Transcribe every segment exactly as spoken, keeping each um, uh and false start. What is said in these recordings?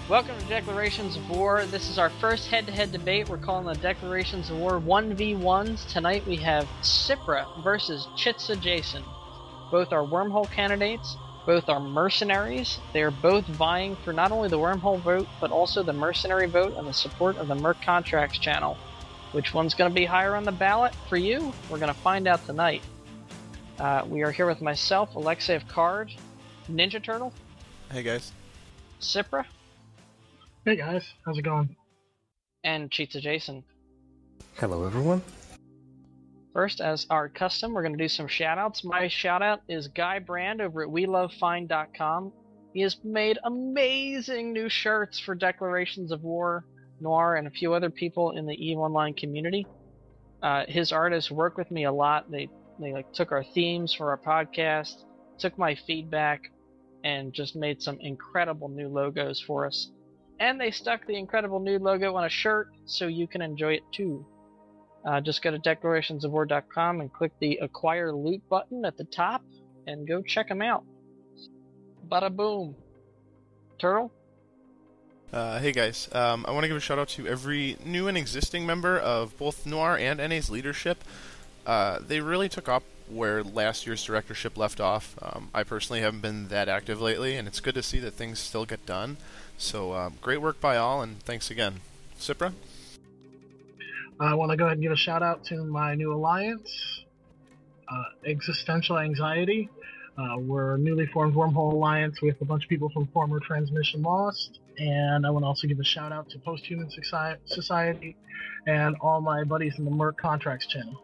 Welcome to Declarations of War. This is our first head-to-head debate. We're calling the Declarations of War one v ones. Tonight we have Cipra versus Chitsa Jason. Both are wormhole candidates. Both are mercenaries. They are both vying for not only the wormhole vote, but also the mercenary vote and the support of the Merc Contracts channel. Which one's going to be higher on the ballot for you? We're going to find out tonight. Uh, we are here with myself, Alexei of Card, Ninja Turtle. Hey guys. Cipra. Hey guys, how's it going? And Chitsa Jason. Hello everyone. First, as our custom, we're going to do some shoutouts. My shoutout is Guy Brand over at we love fine dot com. He has made amazing new shirts for Declarations of War, Noir, and a few other people in the EVE Online community. Uh, his artists work with me a lot. They they like took our themes for our podcast, took my feedback, and just made some incredible new logos for us. And they stuck the incredible new logo on a shirt so you can enjoy it too. Uh, just go to declarations of war dot com and click the Acquire Loot button at the top and go check them out. Bada boom. Turtle? Uh, hey guys, um, I want to give a shout out to every new and existing member of both Noir and N A's leadership. Uh, they really took up where last year's directorship left off. Um, I personally haven't been that active lately, and it's good to see that things still get done. So, uh, great work by all, and thanks again. Cipra? I want to go ahead and give a shout out to my new alliance, uh, Existential Anxiety. Uh, we're a newly formed Wormhole Alliance with a bunch of people from former Transmission Lost. And I want to also give a shout out to Posthuman Society and all my buddies in the Merc Contracts channel.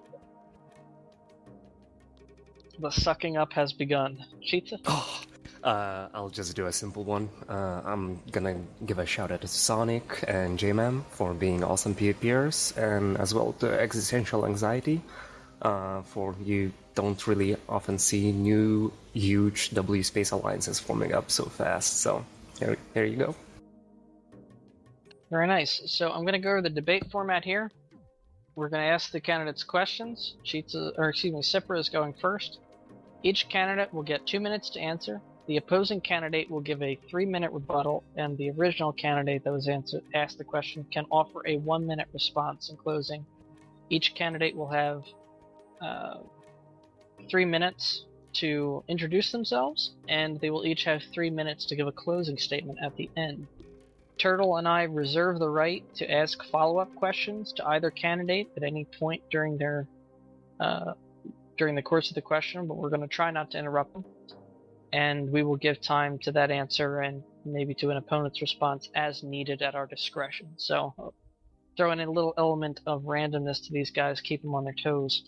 The sucking up has begun. Chitsa? Oh, uh, I'll just do a simple one. Uh, I'm gonna give a shout out to Sonic and J-Man for being awesome PvPers, and as well to Existential Anxiety, uh, for you don't really often see new, huge W Space alliances forming up so fast, so there, there you go. Very nice. So I'm going to go over the debate format here. We're going to ask the candidates questions. Chitsa, or excuse me, Cipra is going first. Each candidate will get two minutes to answer. The opposing candidate will give a three-minute rebuttal, and the original candidate that was answer, asked the question can offer a one-minute response in closing. Each candidate will have uh, three minutes to introduce themselves, and they will each have three minutes to give a closing statement at the end. Turtle and I reserve the right to ask follow-up questions to either candidate at any point during their uh, during the course of the question, but we're going to try not to interrupt them. And we will give time to that answer and maybe to an opponent's response as needed at our discretion. So uh, throw in a little element of randomness to these guys, keep them on their toes.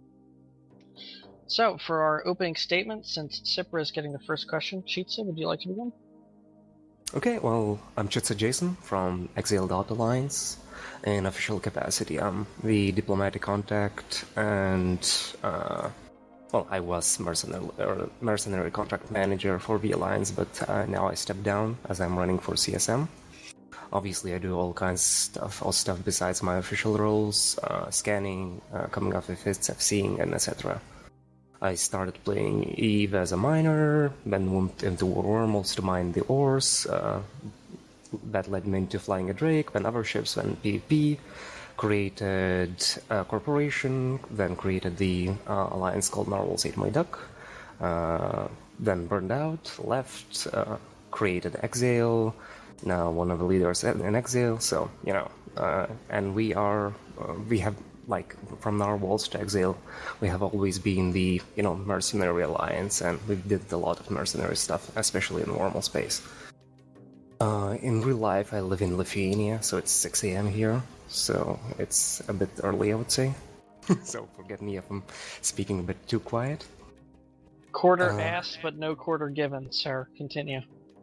So for our opening statement, since Cipra is getting the first question, Chitsa, would you like to begin? Okay, well, I'm Chitsa Jason from Exile Alliance. In official capacity, I'm the diplomatic contact, and uh, well, I was mercenary, or mercenary contract manager for the Alliance, but uh, now I stepped down as I'm running for C S M. Obviously, I do all kinds of stuff, all stuff besides my official roles, uh, scanning, uh, coming up with hits, FCing, and et cetera. I started playing EVE as a miner, then moved into War Wormholes to mine the ores. Uh, that led me into flying a Drake, then other ships, then PvP, created a corporation, then created the uh, alliance called Narwhals Ate My Duck, uh, then burned out, left, uh, created Exile, now one of the leaders in Exile, so, you know, uh, and we are, uh, we have, like, from Narwhals to Exile, we have always been the, you know, mercenary alliance, and we did a lot of mercenary stuff, especially in normal space. Uh, in real life, I live in Lithuania, so it's six a m here, so it's a bit early, I would say. So forget me if I'm speaking a bit too quiet. Quarter uh, asked, but no quarter given, sir. Continue.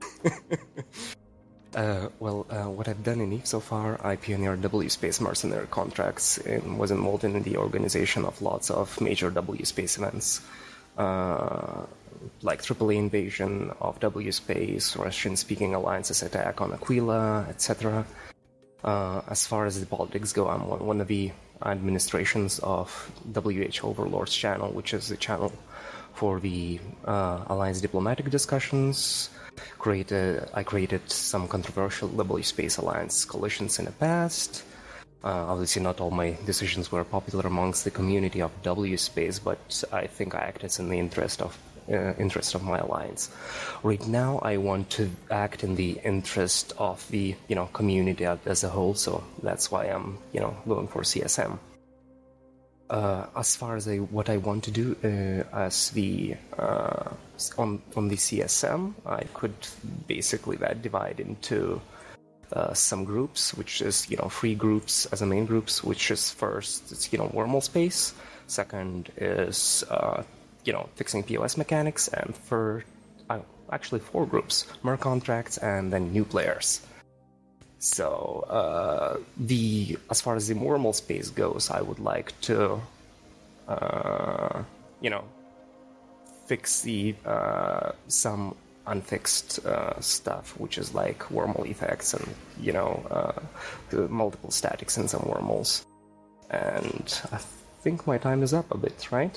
uh, well, uh, what I've done in EVE so far, I pioneered W Space mercenary contracts and was involved in the organization of lots of major W Space events. Uh, like triple A invasion of W Space, Russian-speaking alliances attack on Aquila, et cetera. Uh, as far as the politics go, I'm one of the administrations of W H Overlords channel, which is the channel for the uh, Alliance diplomatic discussions. Created, I created some controversial W Space Alliance coalitions in the past. Uh, obviously, not all my decisions were popular amongst the community of W Space, but I think I acted in the interest of uh, interest of my alliance. Right now, I want to act in the interest of the you know community as a whole, so that's why I'm you know going for C S M. Uh, as far as I, what I want to do uh, as the uh, on on the C S M, I could basically that divide into uh, some groups, which is you know free groups as a main groups, which is first it's you know wormhole space, second is uh, you know fixing P O S mechanics, and for uh, actually four groups, mer contracts, and then new players. So, uh, the as far as the wormhole space goes, I would like to, uh, you know, fix the uh, some unfixed uh, stuff, which is like wormhole effects and you know uh, the multiple statics in some wormholes. And I think my time is up a bit, right?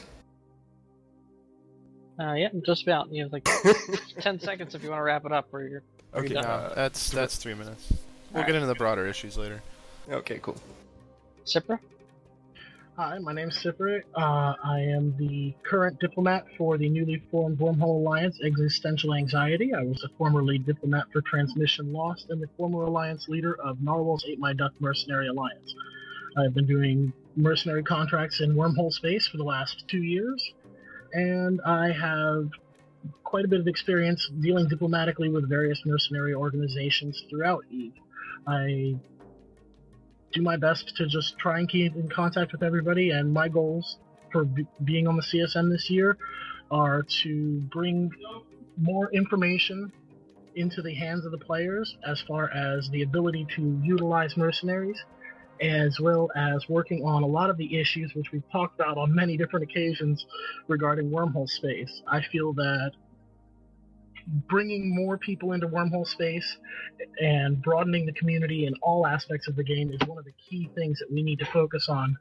Uh, yeah, just about. You have like ten seconds if you want to wrap it up, or you're. Okay, done. uh, that's that's three minutes. We'll All get right. into the broader issues later. Okay, cool. Sipra? Hi, my name's Sipra. Uh, I am the current diplomat for the newly formed Wormhole Alliance Existential Anxiety. I was a former lead diplomat for Transmission Lost and the former alliance leader of Narwhal's Ate My Duck Mercenary Alliance. I've been doing mercenary contracts in wormhole space for the last two years, and I have quite a bit of experience dealing diplomatically with various mercenary organizations throughout EVE. I do my best to just try and keep in contact with everybody, and my goals for b- being on the C S M this year are to bring more information into the hands of the players as far as the ability to utilize mercenaries, as well as working on a lot of the issues which we've talked about on many different occasions regarding wormhole space. I feel that bringing more people into wormhole space and broadening the community in all aspects of the game is one of the key things that we need to focus on.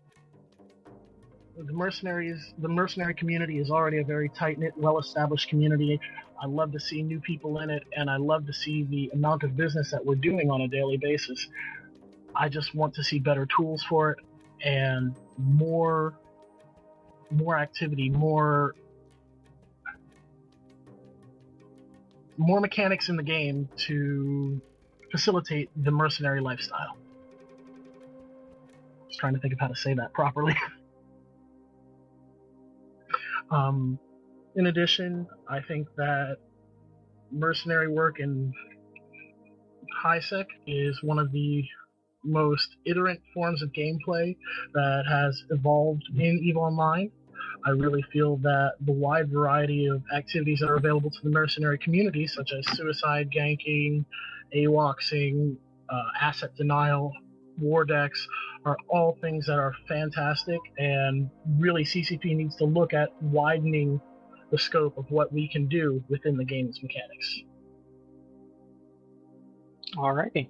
The mercenaries, the mercenary community is already a very tight-knit, well-established community. I love to see new people in it, and I love to see the amount of business that we're doing on a daily basis. I just want to see better tools for it and more, more activity, more. more mechanics in the game to facilitate the mercenary lifestyle. Just trying to think of how to say that properly. um, in addition, I think that mercenary work in HiSec is one of the most iterant forms of gameplay that has evolved in EVE Online. I really feel that the wide variety of activities that are available to the mercenary community, such as suicide, ganking, AWACSing, uh, asset denial, war decks, are all things that are fantastic, and really C C P needs to look at widening the scope of what we can do within the game's mechanics. Alrighty.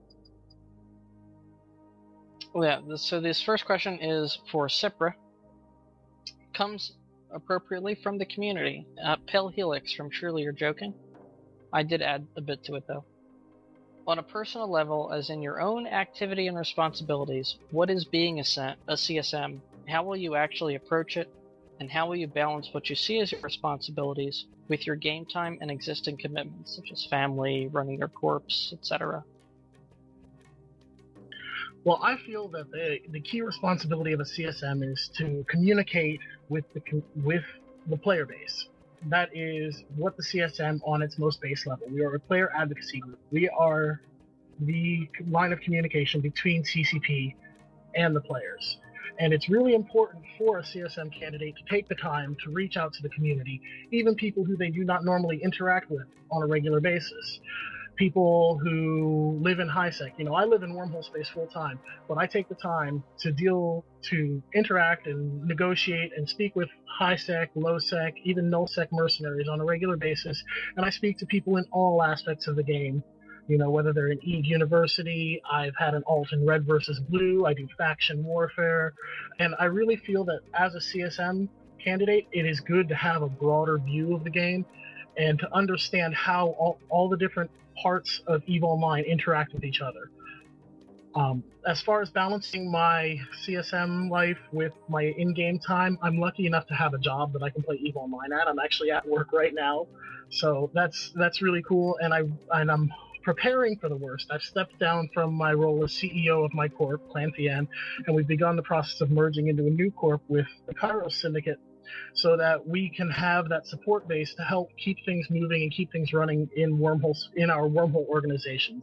Well, yeah, this, so this first question is for Sipra. Comes appropriately from the community. Uh, Pale Helix from Surely You're Joking. I did add a bit to it, though. On a personal level, as in your own activity and responsibilities, what is being a, a C S M? How will you actually approach it? And how will you balance what you see as your responsibilities with your game time and existing commitments, such as family, running your corps, et cetera? Well, I feel that the, the key responsibility of a C S M is to communicate with the with the player base. That is what the C S M on its most base level. We are a player advocacy group. We are the line of communication between C C P and the players. And it's really important for a C S M candidate to take the time to reach out to the community, even people who they do not normally interact with on a regular basis. People who live in HiSec. You know, I live in wormhole space full time, but I take the time to deal, to interact and negotiate and speak with HiSec, low-sec, even null-sec mercenaries on a regular basis, and I speak to people in all aspects of the game. You know, whether they're in EVE University, I've had an alt in red versus blue, I do faction warfare, and I really feel that as a C S M, candidate, it is good to have a broader view of the game and to understand how all, all the different parts of EVE Online interact with each other. Um, as far as balancing my C S M life with my in-game time, I'm lucky enough to have a job that I can play EVE Online at. I'm actually at work right now, so that's that's really cool. And I and I'm preparing for the worst. I've stepped down from my role as C E O of my corp, Clan Thien, and we've begun the process of merging into a new corp with the Kairos Syndicate, so that we can have that support base to help keep things moving and keep things running in wormholes in our wormhole organizations.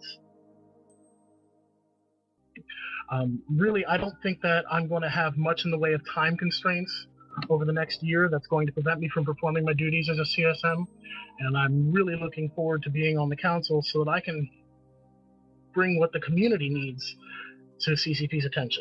Um, really, I don't think that I'm going to have much in the way of time constraints over the next year that's going to prevent me from performing my duties as a C S M, and I'm really looking forward to being on the council so that I can bring what the community needs to C C P's attention.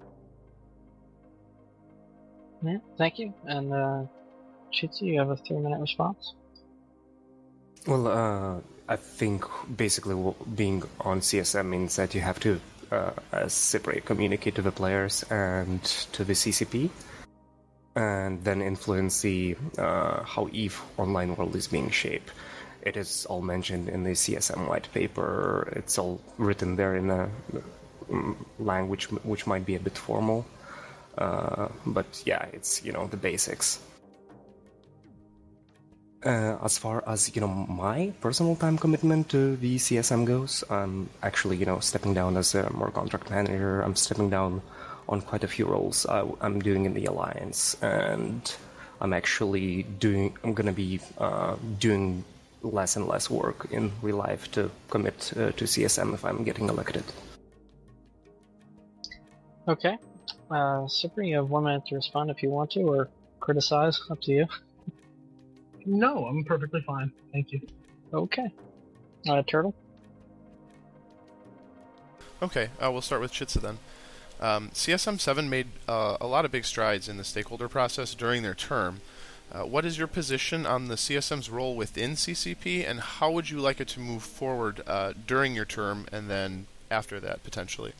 Yeah, thank you. And uh, Chitsu, you have a three-minute response? Well, uh, I think basically being on C S M means that you have to Uh, as separate communicate to the players and to the C C P, and then influence the uh, how EVE Online world is being shaped. It is all mentioned in the C S M white paper. It's all written there in a um, language which might be a bit formal, uh, but yeah, it's, you know, the basics. Uh, as far as, you know, my personal time commitment to the C S M goes, I'm actually, you know, stepping down as a more contract manager. I'm stepping down on quite a few roles I, I'm doing in the Alliance, and I'm actually doing, I'm gonna be uh, doing less and less work in real life to commit uh, to C S M if I'm getting elected. Okay. Uh, Cypri, you have one minute to respond if you want to, or criticize, up to you. No, I'm perfectly fine. Thank you. Okay. Uh, Turtle? Okay, uh, we'll start with Chitsa then. Um, C S M seven made uh, a lot of big strides in the stakeholder process during their term. Uh, what is your position on the C S M's role within C C P, and how would you like it to move forward uh, during your term and then after that, potentially?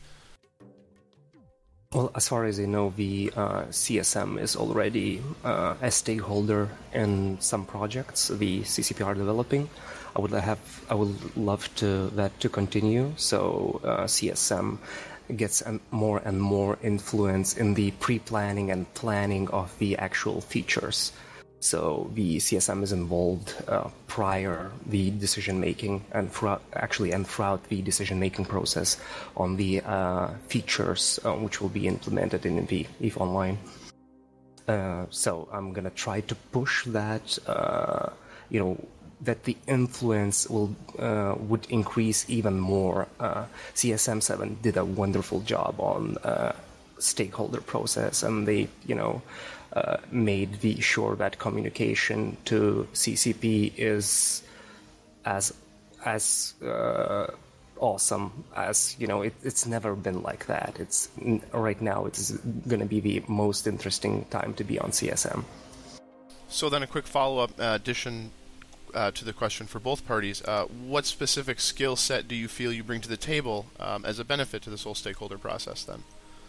Well, as far as I know, the uh, C S M is already uh, a stakeholder in some projects the C C P are developing. I would have, I would love to that to continue. So uh, C S M gets an, more and more influence in the pre-planning and planning of the actual features. So the C S M is involved uh, prior the decision making and throughout, actually and throughout the decision making process on the uh, features uh, which will be implemented in the EVE Online. Uh, so I'm gonna try to push that, uh, you know, that the influence will uh, would increase even more. Uh, C S M seven did a wonderful job on uh, stakeholder process, and they, you know. Uh, made the sure that communication to C C P is as as uh, awesome as, you know, it, it's never been like that. It's right now it's going to be the most interesting time to be on C S M. So then a quick follow-up uh, addition uh, to the question for both parties. Uh, what specific skill set do you feel you bring to the table um, as a benefit to this whole stakeholder process then?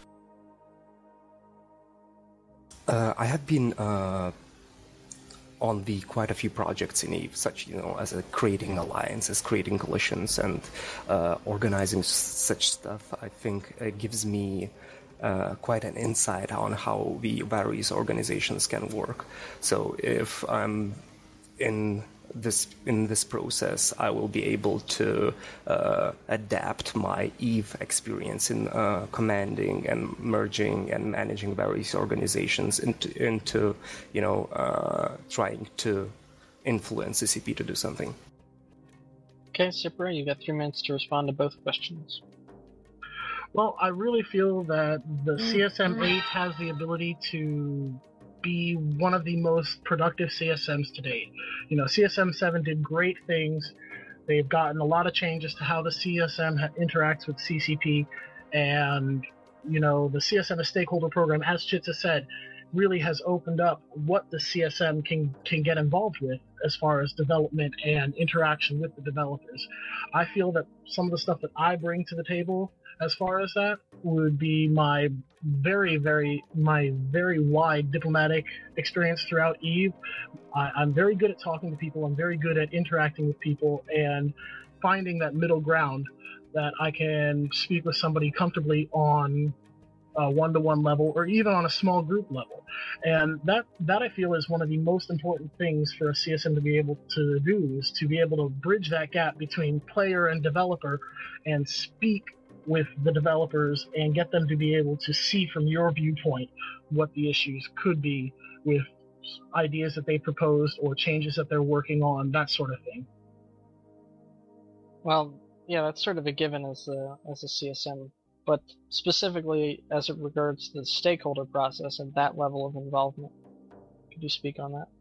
Uh, I have been uh, on the quite a few projects in EVE, such, you know, as a creating alliances, creating coalitions, and uh, organizing s- such stuff. I think it gives me uh, quite an insight on how the various organizations can work. So if I'm in this in this process, I will be able to uh, adapt my EVE experience in uh, commanding and merging and managing various organizations into, into you know, uh, trying to influence C C P to do something. Okay, Cypri, you got three minutes to respond to both questions. Well, I really feel that the C S M eight has the ability to be one of the most productive C S Ms to date. You know, C S M seven did great things. They've gotten a lot of changes to how the C S M ha- interacts with C C P, and, you know, the C S M stakeholder program, as Chitsa said, really has opened up what the C S M can can get involved with as far as development and interaction with the developers. I feel that some of the stuff that I bring to the table as far as that would be my very, very, my very wide diplomatic experience throughout EVE. I, I'm very good at talking to people. I'm very good at interacting with people and finding that middle ground that I can speak with somebody comfortably on a one-to-one level or even on a small group level. And that, that I feel is one of the most important things for a C S M to be able to do, is to be able to bridge that gap between player and developer and speak with the developers and get them to be able to see from your viewpoint what the issues could be with ideas that they proposed or changes that they're working on, that sort of thing. Well, yeah, that's sort of a given as a, as a C S M, but specifically as it regards the stakeholder process and that level of involvement. Could you speak on that?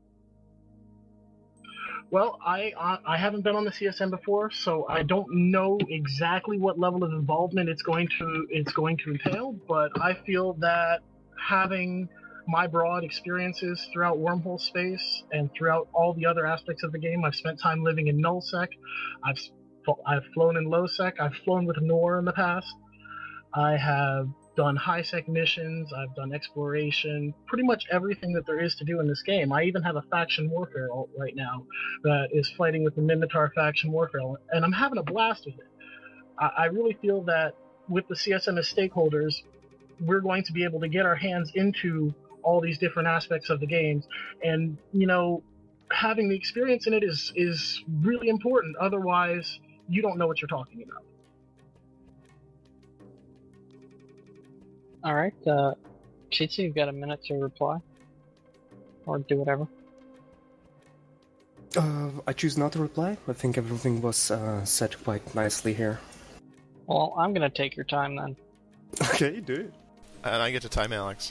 Well, I I haven't been on the C S M before, so I don't know exactly what level of involvement it's going to it's going to entail. But I feel that having my broad experiences throughout Wormhole space and throughout all the other aspects of the game, I've spent time living in nullsec. I've I've flown in lowsec. I've flown with Nor in the past. I have done high-sec missions, I've done exploration, pretty much everything that there is to do in this game. I even have a faction warfare alt right now that is fighting with the Minotaur faction warfare, and I'm having a blast with it. I, I really feel that with the C S M as stakeholders, we're going to be able to get our hands into all these different aspects of the games, and, you know, having the experience in it is, is really important. Otherwise, you don't know what you're talking about. All right, uh, Chitsu, you've got a minute to reply, or do whatever. Uh, I choose not to reply. I think everything was uh, said quite nicely here. Well, I'm gonna take your time then. Okay, do it. And I get to time Alex.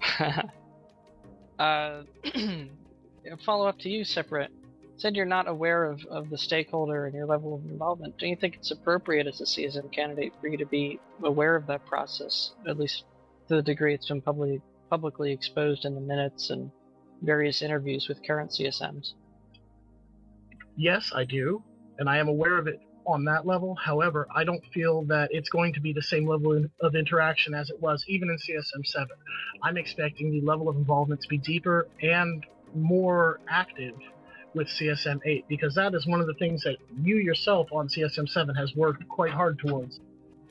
uh, follow up to you, Separate. Said you're not aware of, of the stakeholder and your level of involvement. Do you think it's appropriate as a C S M candidate for you to be aware of that process, at least to the degree it's been publicly publicly exposed in the minutes and various interviews with current C S Ms? Yes, I do, and I am aware of it on that level. However, I don't feel that it's going to be the same level of interaction as it was even in C S M seven. I'm expecting the level of involvement to be deeper and more active with C S M eight, because that is one of the things that you yourself on C S M seven has worked quite hard towards.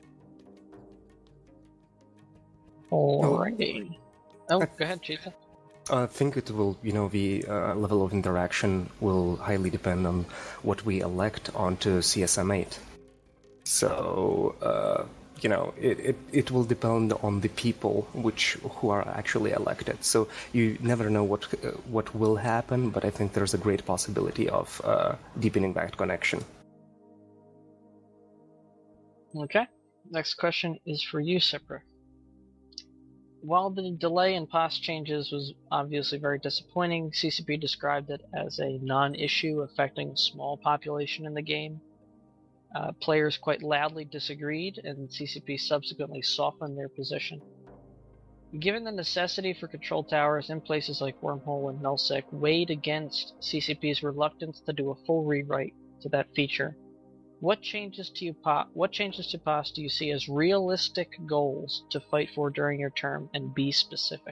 Alrighty. Oh, go ahead, Cheetah. I think it will, you know, the uh, level of interaction will highly depend on what we elect onto C S M eight. So, uh, you know, it, it, it will depend on the people which who are actually elected. So you never know what uh, what will happen, but I think there's a great possibility of uh, deepening that connection. Okay. Next question is for you, Sipra. While the delay in P O S changes was obviously very disappointing, C C P described it as a non-issue affecting a small population in the game. Uh, players quite loudly disagreed, and C C P subsequently softened their position. Given the necessity for control towers in places like Wormhole and Nullsec weighed against C C P's reluctance to do a full rewrite to that feature, what changes to you po- what changes to P O S do you see as realistic goals to fight for during your term, and be specific?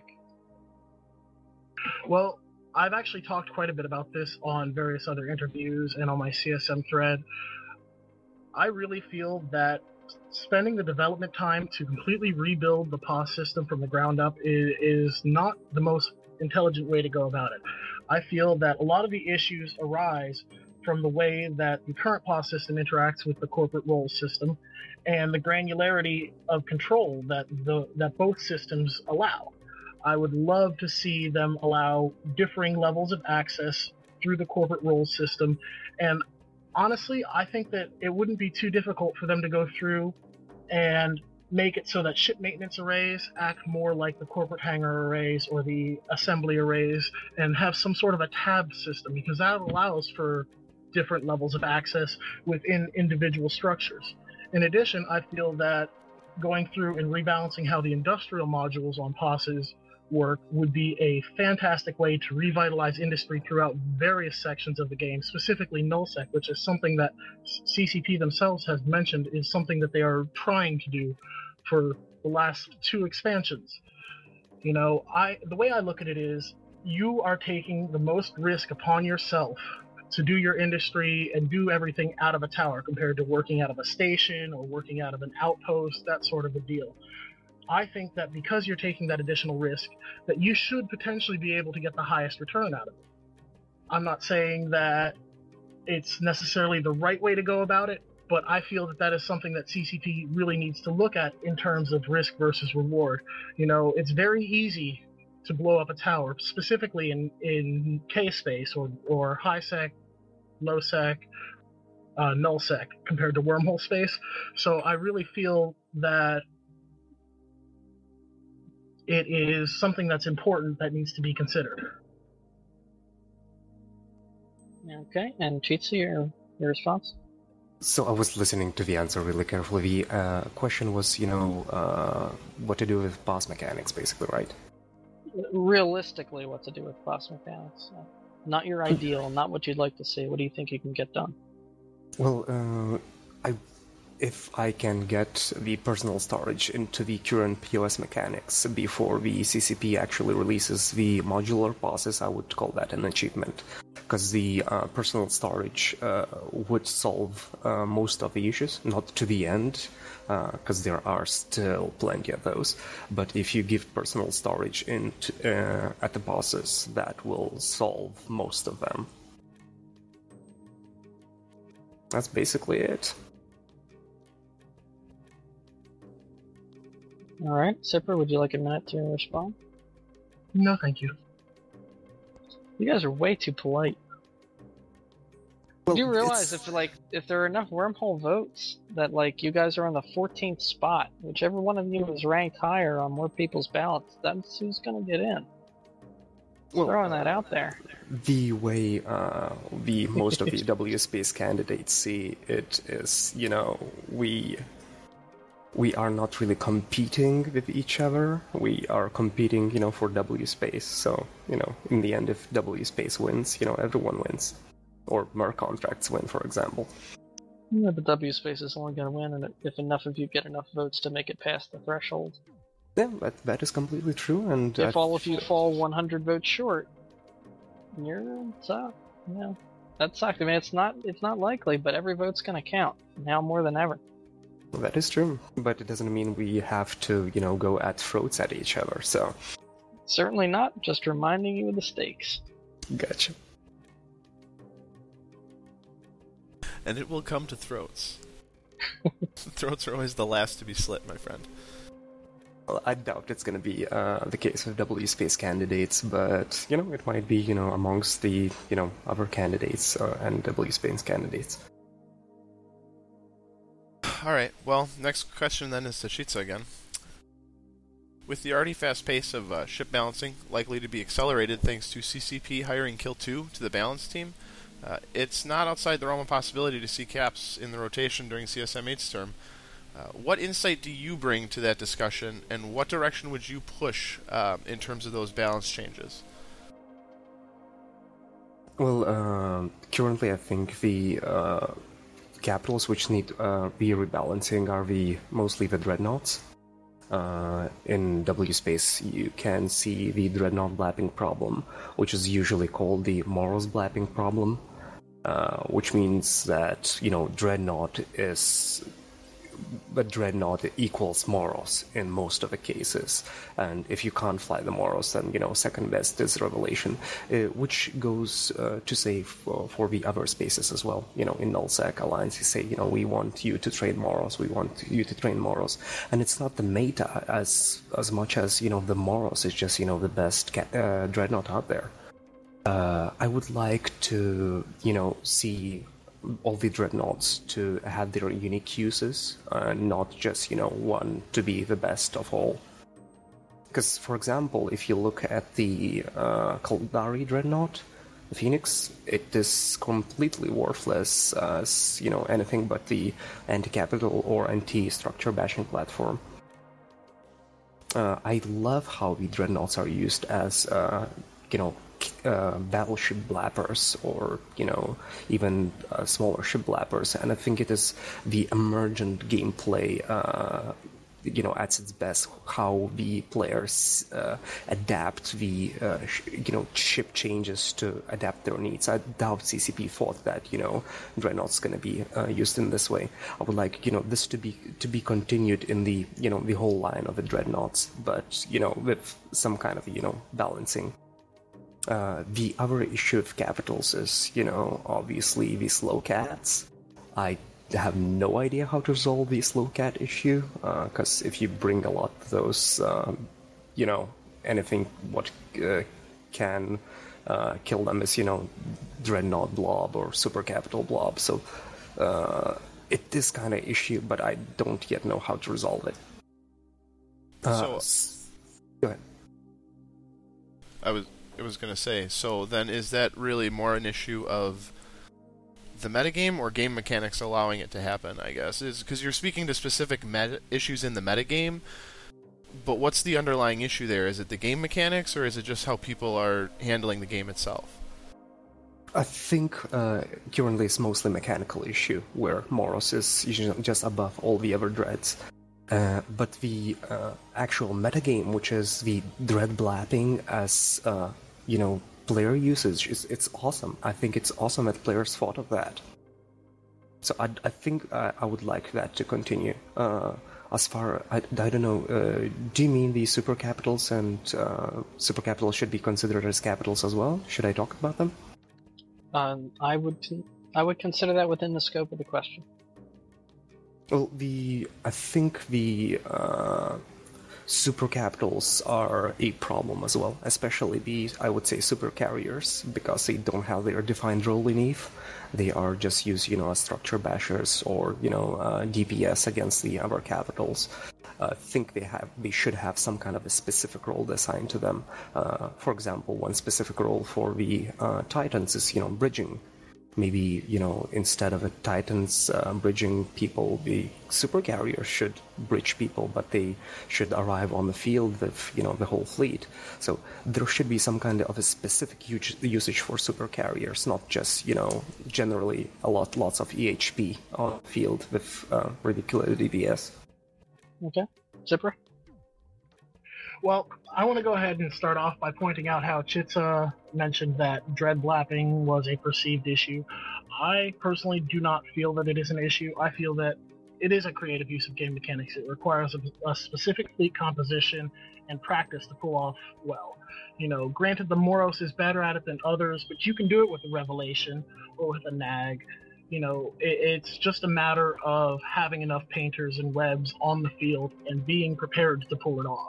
Well, I've actually talked quite a bit about this on various other interviews and on my C S M thread. I really feel that spending the development time to completely rebuild the P O S system from the ground up is, is not the most intelligent way to go about it. I feel that a lot of the issues arise from the way that the current P O S system interacts with the corporate roles system and the granularity of control that the that both systems allow. I would love to see them allow differing levels of access through the corporate roles system, and honestly, I think that it wouldn't be too difficult for them to go through and make it so that ship maintenance arrays act more like the corporate hangar arrays or the assembly arrays, and have some sort of a tab system, because that allows for different levels of access within individual structures. In addition, I feel that going through and rebalancing how the industrial modules on P O Ss work would be a fantastic way to revitalize industry throughout various sections of the game, specifically Nullsec, which is something that C C P themselves has mentioned is something that they are trying to do for the last two expansions. You know, I the way I look at it is, you are taking the most risk upon yourself to do your industry and do everything out of a tower compared to working out of a station or working out of an outpost, that sort of a deal. I think that because you're taking that additional risk, that you should potentially be able to get the highest return out of it. I'm not saying that it's necessarily the right way to go about it, but I feel that that is something that C C P really needs to look at in terms of risk versus reward. You know, it's very easy to blow up a tower, specifically in, in K-space or, or high-sec, low-sec, uh, null-sec, compared to wormhole space. So I really feel that it is something that's important that needs to be considered. Okay, and Chitsu, your, your response? So I was listening to the answer really carefully. The uh, question was, you know, uh, what to do with boss mechanics, basically, right? Realistically, what to do with boss mechanics. Uh, not your ideal, not what you'd like to see. What do you think you can get done? Well, uh, I, if I can get the personal storage into the current P O S mechanics before the C C P actually releases the modular bosses, I would call that an achievement. Because the uh, personal storage uh, would solve uh, most of the issues, not to the end, because uh, there are still plenty of those. But if you give personal storage into, uh, at the bosses, that will solve most of them. That's basically it. Alright, Sipper, would you like a minute to respond? No, thank you. You guys are way too polite. Well, Do you realize it's... if like if there are enough wormhole votes that like you guys are on the fourteenth spot, whichever one of you is ranked higher on more people's ballots, that's who's gonna get in. Well, throwing that out there. The way uh, the most of the W space candidates see it is, you know, we we are not really competing with each other. We are competing, you know, for W space. So, you know, in the end, if W space wins, you know, everyone wins. Or more contracts win, for example. Yeah, but W space is only going to win and if enough of you get enough votes to make it past the threshold. Yeah, that, that is completely true. And if uh, all of you fall one hundred votes short, you're up. You know, that sucks. I mean, it's not it's not likely, but every vote's going to count now more than ever. That is true, but it doesn't mean we have to, you know, go at throats at each other. So certainly not. Just reminding you of the stakes. Gotcha. And it will come to throats. Throats are always the last to be slit, my friend. Well, I doubt it's going to be uh, the case with W space candidates, but, you know, it might be, you know, amongst the, you know, other candidates uh, and W space candidates. Alright, well, next question then is to Chitsa again. With the already fast pace of uh, ship balancing likely to be accelerated thanks to C C P hiring Kill two to the balance team, uh, it's not outside the realm of possibility to see Caps in the rotation during C S M eight's term. Uh, what insight do you bring to that discussion, and what direction would you push uh, in terms of those balance changes? Well, uh, currently I think the uh, capitals which need uh, be rebalancing are the mostly the dreadnoughts. Uh, in W space, you can see the dreadnought blapping problem, which is usually called the Moros blapping problem, uh, which means that, you know, dreadnought is but dreadnought equals Moros in most of the cases, and if you can't fly the Moros, then, you know, second best is Revelation, uh, which goes uh, to say for, for the other spaces as well. You know, in NullSec alliances say, you know, we want you to train Moros, we want you to train Moros, and it's not the meta as as much as, you know, the Moros is just, you know, the best ca- uh, dreadnought out there. Uh, I would like to, you know, see all the dreadnoughts to have their unique uses, uh, not just, you know, one to be the best of all. Because, for example, if you look at the uh, Kaldari dreadnought, the Phoenix, it is completely worthless as, you know, anything but the anti-capital or anti-structure bashing platform. Uh, I love how the dreadnoughts are used as, uh, you know, Uh, battleship blappers, or, you know, even uh, smaller ship blappers, and I think it is the emergent gameplay uh, you know, at its best, how the players uh, adapt the, uh, sh- you know, ship changes to adapt their needs. I doubt C C P thought that, you know, Dreadnought's going to be uh, used in this way. I would like, you know, this to be to be continued in the, you know, the whole line of the Dreadnoughts, but, you know, with some kind of, you know, balancing. Uh, the other issue of capitals is, you know, obviously the slow cats. I have no idea how to resolve the slow cat issue, because uh, if you bring a lot of those, um, you know, anything what uh, can uh, kill them is, you know, Dreadnought blob or super capital blob. So uh, it is kind of issue, but I don't yet know how to resolve it. Uh, so, go ahead. I was I was gonna say. So then, is that really more an issue of the metagame or game mechanics allowing it to happen? I guess is because you're speaking to specific meta issues in the metagame. But what's the underlying issue there? Is it the game mechanics, or is it just how people are handling the game itself? I think uh, currently it's mostly mechanical issue, where Moros is just above all the other dreads. Uh, but the uh, actual metagame, which is the dread blapping as, uh, you know, player usage, is it's awesome. I think it's awesome that players thought of that. So I, I think I, I would like that to continue. Uh, as far, I, I don't know, uh, do you mean the super capitals and uh, super capitals should be considered as capitals as well? Should I talk about them? Um, I would I would consider that within the scope of the question. Well, the I think the uh, super capitals are a problem as well, especially the, I would say, super carriers, because they don't have their defined role in E T H. They are just used, you know, as structure bashers or, you know, uh, D P S against the other capitals. I uh, think they have, they should have some kind of a specific role assigned to them. Uh, for example, one specific role for the uh, Titans is, you know, bridging. Maybe, you know, instead of a Titans uh, bridging people, the super carrier should bridge people, but they should arrive on the field with, you know, the whole fleet. So there should be some kind of a specific usage for super carriers, not just, you know, generally a lot, lots of E H P on the field with uh, ridiculous D P S. Okay. Zipper? Well, I want to go ahead and start off by pointing out how Chitsa mentioned that dread blapping was a perceived issue. I personally do not feel that it is an issue. I feel that it is a creative use of game mechanics. It requires a, a specific fleet composition and practice to pull off well. You know, granted, the Moros is better at it than others, but you can do it with a Revelation or with a Nag. You know, it, it's just a matter of having enough painters and webs on the field and being prepared to pull it off.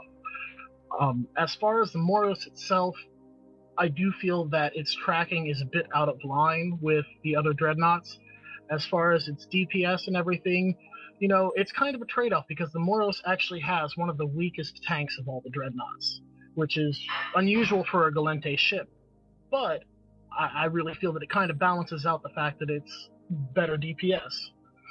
Um, as far as the Moros itself, I do feel that its tracking is a bit out of line with the other Dreadnoughts. As far as its D P S and everything, you know, it's kind of a trade-off because the Moros actually has one of the weakest tanks of all the Dreadnoughts, which is unusual for a Gallente ship. But I, I really feel that it kind of balances out the fact that it's better D P S.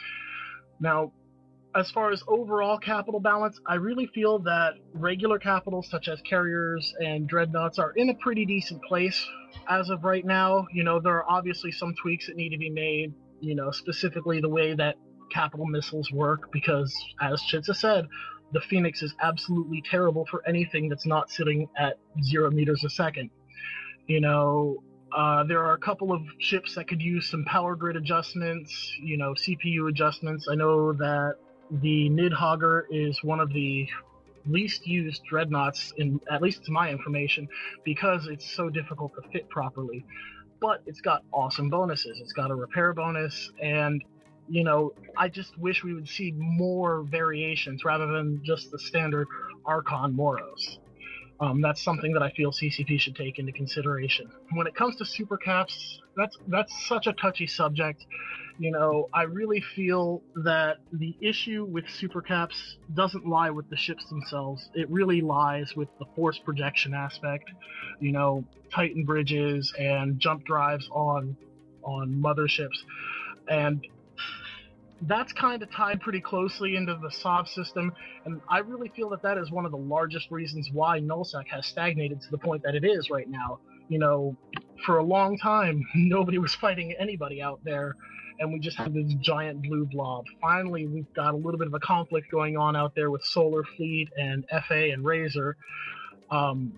Now, as far as overall capital balance, I really feel that regular capitals such as carriers and dreadnoughts are in a pretty decent place as of right now. You know, there are obviously some tweaks that need to be made, you know, specifically the way that capital missiles work, because as Chitsa said, the Phoenix is absolutely terrible for anything that's not sitting at zero meters a second. You know, uh, there are a couple of ships that could use some power grid adjustments, you know, C P U adjustments. I know that the Nidhogger is one of the least used dreadnoughts, in at least to my information, because it's so difficult to fit properly. But it's got awesome bonuses. It's got a repair bonus, and, you know, I just wish we would see more variations rather than just the standard Archon Moros. Um, that's something that I feel C C P should take into consideration. When it comes to super caps, that's that's such a touchy subject. You know, I really feel that the issue with super caps doesn't lie with the ships themselves. It really lies with the force projection aspect. You know, Titan bridges and jump drives on on motherships, and that's kind of tied pretty closely into the S O B system, and I really feel that that is one of the largest reasons why Nullsec has stagnated to the point that it is right now. You know, for a long time, nobody was fighting anybody out there, and we just had this giant blue blob. Finally, we've got a little bit of a conflict going on out there with Solar Fleet and F A and Razor. Um,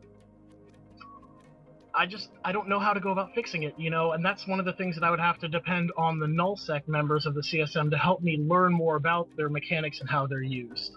I just, I don't know how to go about fixing it, you know, and that's one of the things that I would have to depend on the nullsec members of the C S M to help me learn more about their mechanics and how they're used.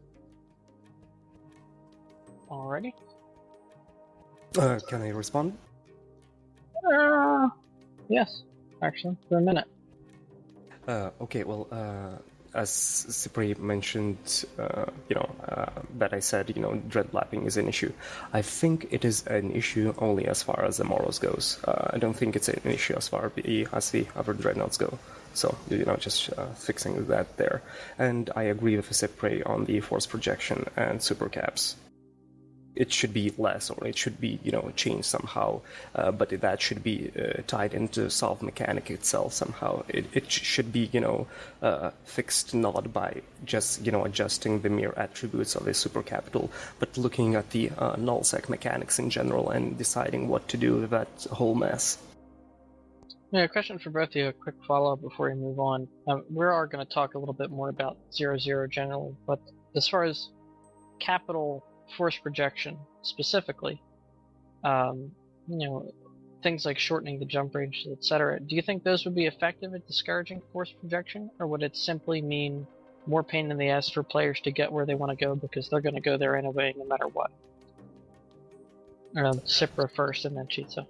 Alrighty. Uh, can I respond? Uh, yes, actually, for a minute. Uh, okay, well, uh, as Cypri mentioned, uh, you know, uh, that I said, you know, dread lapping is an issue. I think it is an issue only as far as the Moros goes. Uh, I don't think it's an issue as far as the other dreadnoughts go. So, you know, just uh, fixing that there. And I agree with Cypri on the force projection and super caps. It should be less, or it should be, you know, changed somehow, uh, but that should be uh, tied into solve mechanic itself somehow. It, it should be, you know, uh, fixed not by just, you know, adjusting the mere attributes of the super capital, but looking at the uh, nullsec mechanics in general and deciding what to do with that whole mess. Yeah, a question for both of you, a quick follow-up before we move on. Um, we are going to talk a little bit more about zero zero generally, but as far as capital force projection specifically, um, you know, things like shortening the jump range, et cetera. Do you think those would be effective at discouraging force projection, or would it simply mean more pain in the ass for players to get where they want to go because they're going to go there anyway, no matter what? Um, Cypra first, and then Chitsa.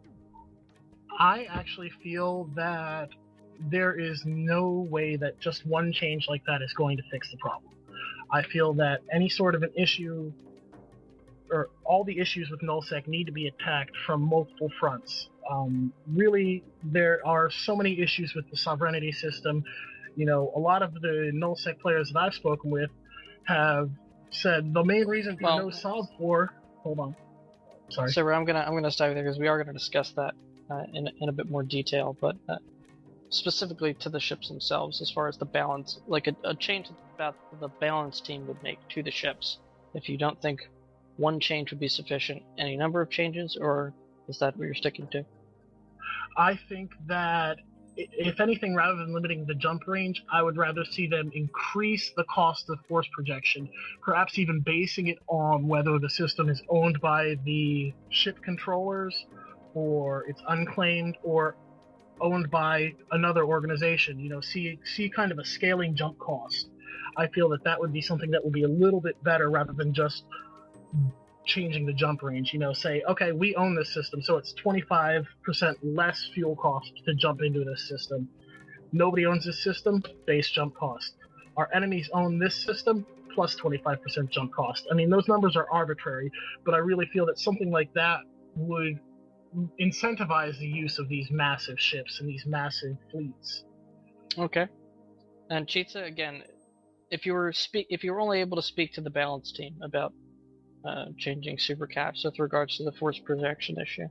I actually feel that there is no way that just one change like that is going to fix the problem. I feel that any sort of an issue, or all the issues with nullsec, need to be attacked from multiple fronts. Um, really, there are so many issues with the sovereignty system. You know, a lot of the nullsec players that I've spoken with have said the main reason for well, no solve for. Hold on, sorry. So I'm gonna I'm gonna stop there because we are gonna discuss that uh, in in a bit more detail, but. Uh, specifically to the ships themselves, as far as the balance, like a, a change about the balance team would make to the ships. If you don't think one change would be sufficient, any number of changes, or is that what you're sticking to? I think that, if anything, rather than limiting the jump range, I would rather see them increase the cost of force projection, perhaps even basing it on whether the system is owned by the ship controllers, or it's unclaimed, or owned by another organization. You know, see see kind of a scaling jump cost. I feel that that would be something that would be a little bit better rather than just changing the jump range. You know, say, okay, we own this system, so it's twenty-five percent less fuel cost to jump into this system. Nobody owns this system, base jump cost. Our enemies own this system, plus twenty-five percent jump cost. I mean, those numbers are arbitrary, but I really feel that something like that would incentivize the use of these massive ships and these massive fleets. Okay. And Chitsa, again, if you were speak, if you were only able to speak to the balance team about uh, changing super caps with regards to the force projection issue.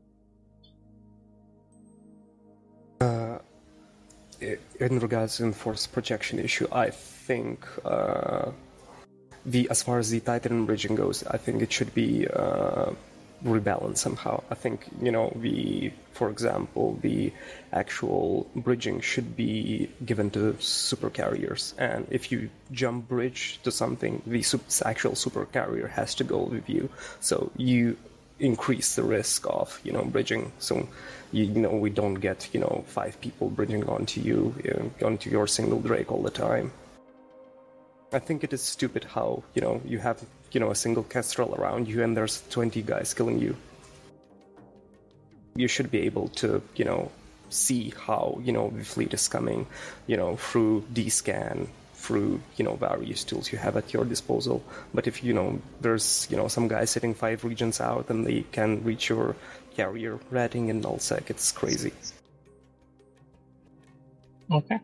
Uh, in regards to the force projection issue, I think uh, the as far as the Titan bridging goes, I think it should be. Uh, rebalance somehow. I think, you know, the, for example, the actual bridging should be given to super carriers, and if you jump bridge to something, the actual super carrier has to go with you, so you increase the risk of, you know, bridging, so you, you know, we don't get, you know, five people bridging onto you, you know, onto your single Drake all the time. I think it is stupid how, you know, you have, you know, a single Kestrel around you and there's twenty guys killing you. You should be able to, you know, see how, you know, the fleet is coming, you know, through D-scan, through, you know, various tools you have at your disposal. But if, you know, there's, you know, some guy sitting five regions out and they can reach your carrier rating in nullsec, it's crazy. Okay.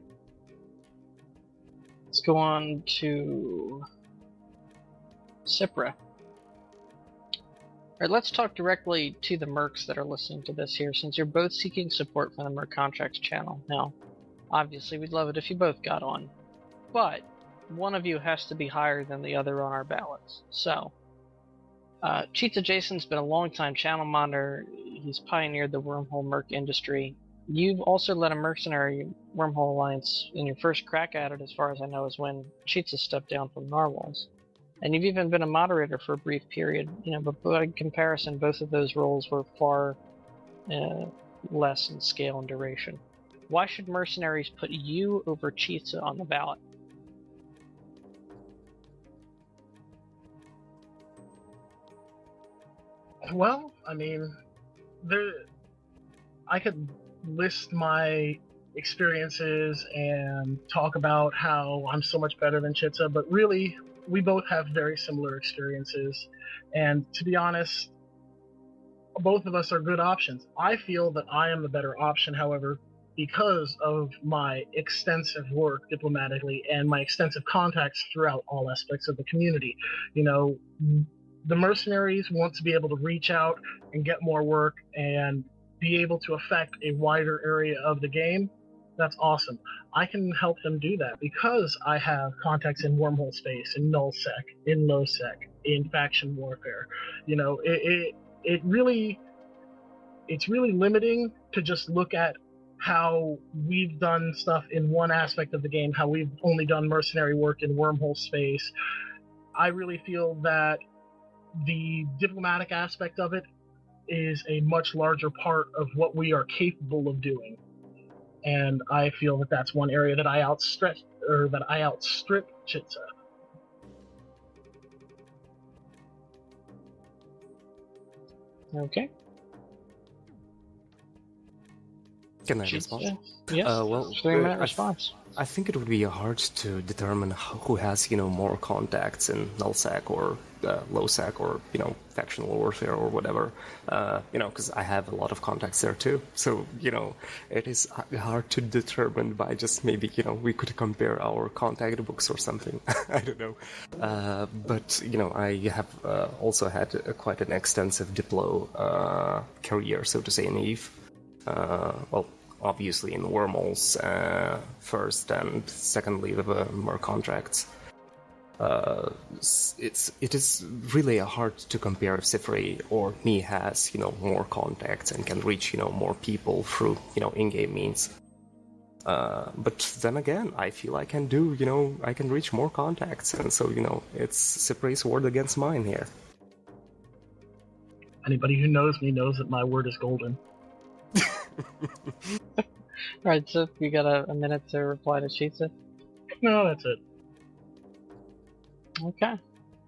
Let's go on to Cypra. Alright, let's talk directly to the mercs that are listening to this here, since you're both seeking support from the Merc Contracts channel. Now, obviously, we'd love it if you both got on, but one of you has to be higher than the other on our ballots. So, Uh, Cheetah Jason's been a long-time channel monitor. He's pioneered the wormhole merc industry. You've also led a mercenary wormhole alliance, and your first crack at it, as far as I know, is when Cheetah stepped down from Narwhals. And you've even been a moderator for a brief period, you know, but by comparison, both of those roles were far uh, less in scale and duration. Why should mercenaries put you over Cheetah on the ballot? Well, I mean, there. I could list my experiences and talk about how I'm so much better than Chitsa, but really, we both have very similar experiences. And to be honest, both of us are good options. I feel that I am the better option, however, because of my extensive work diplomatically and my extensive contacts throughout all aspects of the community. You know, the mercenaries want to be able to reach out and get more work and be able to affect a wider area of the game. That's awesome. I can help them do that because I have contacts in wormhole space, in nullsec, in lowsec, in faction warfare. You know, it, it it really it's really limiting to just look at how we've done stuff in one aspect of the game, how we've only done mercenary work in wormhole space. I really feel that the diplomatic aspect of it is a much larger part of what we are capable of doing. And I feel that that's one area that I outstrip, or that I outstrip Chitsa. Okay. Can I Chitsa? respond? Yes. Uh, well, Three-minute uh, response. I think it would be hard to determine who has, you know, more contacts in nullsec or uh, lowsec or, you know, factional warfare or whatever, uh, you know, because I have a lot of contacts there too. So, you know, it is hard to determine by just maybe, you know, we could compare our contact books or something. I don't know. Uh, but, you know, I have uh, also had a, quite an extensive Diplo uh, career, so to say, in EVE. Uh, well, obviously in wormholes uh, first, and secondly with uh, more contracts. Uh, it's it is really hard to compare if Sifrey or me has, you know, more contacts and can reach, you know, more people through, you know, in-game means. Uh, but then again, I feel I can do, you know, I can reach more contacts, and so, you know, it's Sifrey's word against mine here. Anybody who knows me knows that my word is golden. Right, so you got a, a minute to reply to Chitsa? No, that's it. Okay.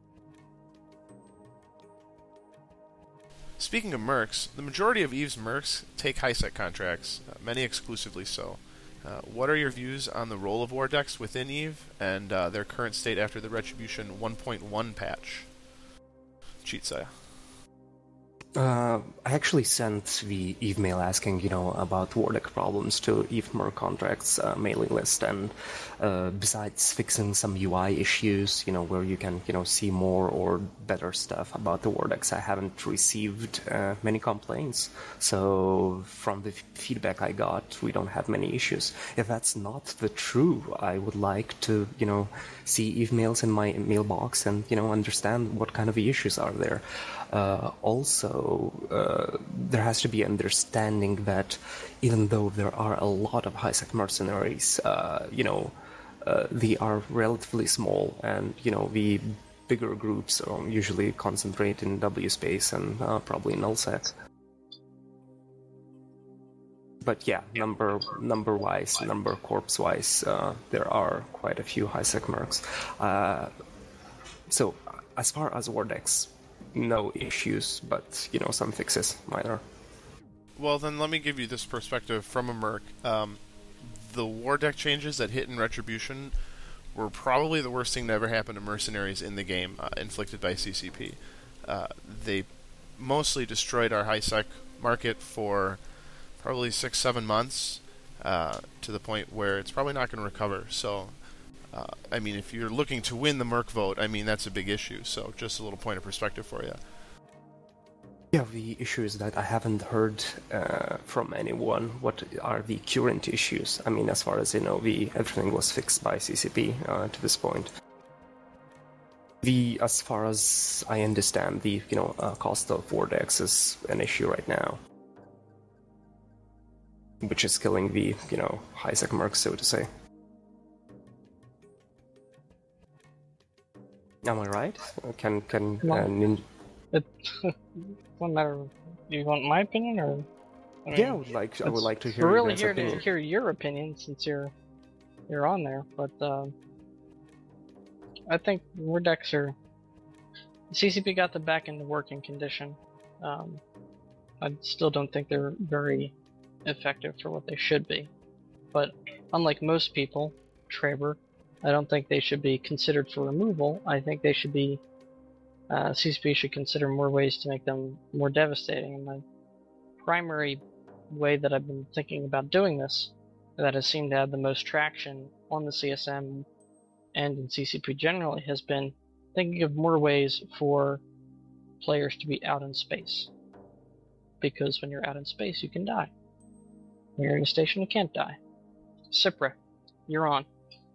Speaking of mercs, the majority of EVE's mercs take high-sec contracts, uh, many exclusively so. Uh, what are your views on the role of war decks within EVE and uh, their current state after the Retribution one point one patch? Chitsa. Uh, I actually sent the EVE mail asking, you know, about war deck problems to EVE Merc Contracts uh, mailing list, and uh, besides fixing some U I issues, you know, where you can, you know, see more or better stuff about the war decks, I haven't received uh, many complaints. So from the f- feedback I got, we don't have many issues. If that's not the true, I would like to, you know, see EVE mails in my mailbox and, you know, understand what kind of issues are there. Uh, also, uh, there has to be understanding that even though there are a lot of high-sec mercenaries, uh, you know, uh, they are relatively small, and, you know, the bigger groups um, usually concentrate in W space and uh, probably nullsec. But yeah, number number wise, number corpse wise, uh, there are quite a few high-sec mercs. Uh, so as far as war decks, no issues, but, you know, some fixes, minor. Well, then let me give you this perspective from a merc. Um, the war deck changes that hit in Retribution were probably the worst thing to ever happen to mercenaries in the game, uh, inflicted by C C P. Uh, they mostly destroyed our high-sec market for probably six, seven months, uh, to the point where it's probably not going to recover. So, uh, I mean, if you're looking to win the merc vote, I mean, that's a big issue. So, just a little point of perspective for you. Yeah, the issue is that I haven't heard uh, from anyone what are the current issues. I mean, as far as you know, the everything was fixed by C C P uh, to this point. The as far as I understand, the you know uh, cost of Vortex is an issue right now, which is killing the you know high-sec mercs, so to say. Am I right? Can can No. uh, nin- It doesn't matter. Do you want my opinion, or? I mean, yeah, I would like I would it's- like to hear We're your really guys' here opinion. to hear your opinion since you're you're on there, but um, I think Vortex are C C P got them back into working condition. Um, I still don't think they're very effective for what they should be, but unlike most people, Traber, I don't think they should be considered for removal. I think they should be uh, C C P should consider more ways to make them more devastating. And my primary way that I've been thinking about doing this, that has seemed to have the most traction on the C S M and in C C P generally, has been thinking of more ways for players to be out in space. Because when you're out in space, you can die. When you're in a station, you can't die. Cipra, you're on.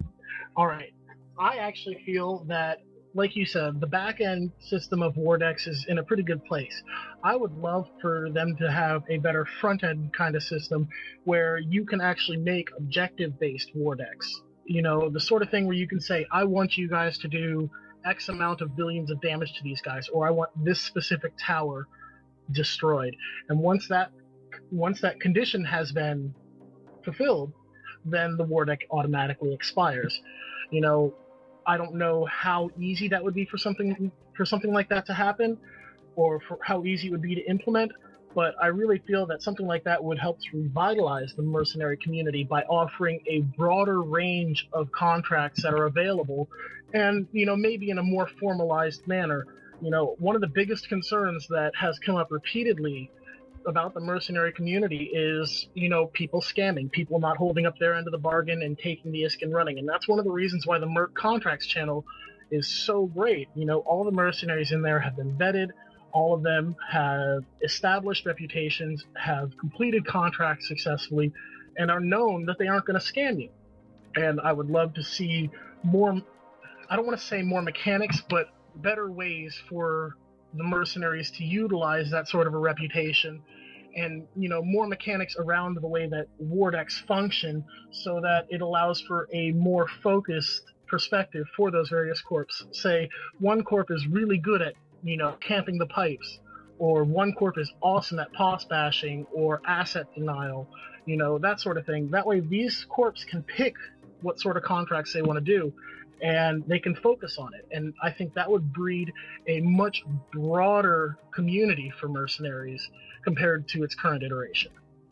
All right. I actually feel that, like you said, the back end system of Vortex is in a pretty good place. I would love for them to have a better front end kind of system where you can actually make objective based Vortex. You know, the sort of thing where you can say, I want you guys to do X amount of billions of damage to these guys, or I want this specific tower destroyed. And once that once that condition has been fulfilled, then the Vortex automatically expires. You know, I don't know how easy that would be for something for something like that to happen, or for how easy it would be to implement, but I really feel that something like that would help to revitalize the mercenary community by offering a broader range of contracts that are available, and, you know, maybe in a more formalized manner. You know, one of the biggest concerns that has come up repeatedly about the mercenary community is, you know, people scamming, people not holding up their end of the bargain and taking the I S K and running. And that's one of the reasons why the Merc Contracts channel is so great. You know, all the mercenaries in there have been vetted. All of them have established reputations, have completed contracts successfully, and are known that they aren't going to scam you. And I would love to see more, I don't want to say more mechanics, but better ways for the mercenaries to utilize that sort of a reputation, and, you know, more mechanics around the way that Vortex function, so that it allows for a more focused perspective for those various corps. Say one corp is really good at, you know, camping the pipes, or one corp is awesome at pos bashing or asset denial, you know, that sort of thing. That way these corps can pick what sort of contracts they want to do, and they can focus on it. And I think that would breed a much broader community for mercenaries compared to its current iteration.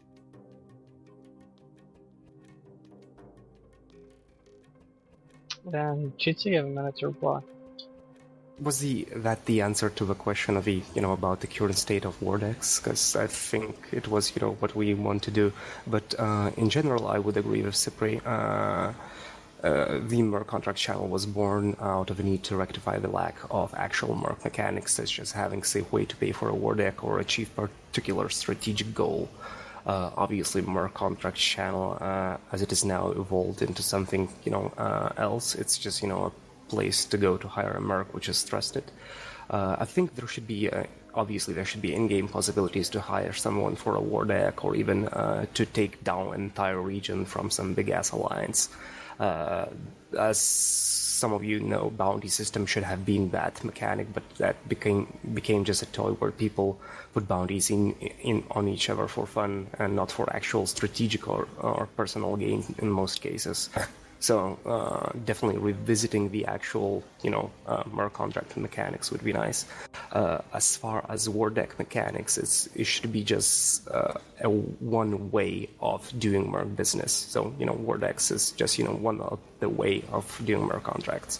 And Chitsu, you have a minute to reply. Was the that the answer to the question of the you know about the current state of Vortex? Because I think it was you know what we want to do. But uh, in general, I would agree with Cipri. Uh, uh, the Merc Contract channel was born out of a need to rectify the lack of actual Merc mechanics, such as having a safe way to pay for a war deck or achieve particular strategic goal. Uh, obviously, Merc Contract channel, uh, as it is now evolved into something you know uh, else, it's just you know a place to go to hire a merc which is trusted. Uh, I think there should be, uh, obviously there should be in-game possibilities to hire someone for a war deck, or even uh, to take down an entire region from some big-ass alliance. Uh, as some of you know, bounty system should have been that mechanic, but that became became just a toy where people put bounties in, in on each other for fun and not for actual strategic or, or personal gain in most cases. So uh, definitely revisiting the actual, you know, uh, Merc Contract mechanics would be nice. Uh, as far as war deck mechanics, it's, it should be just uh, a one way of doing Merc business. So, you know, war decks is just, you know, one of the way of doing Merc Contracts.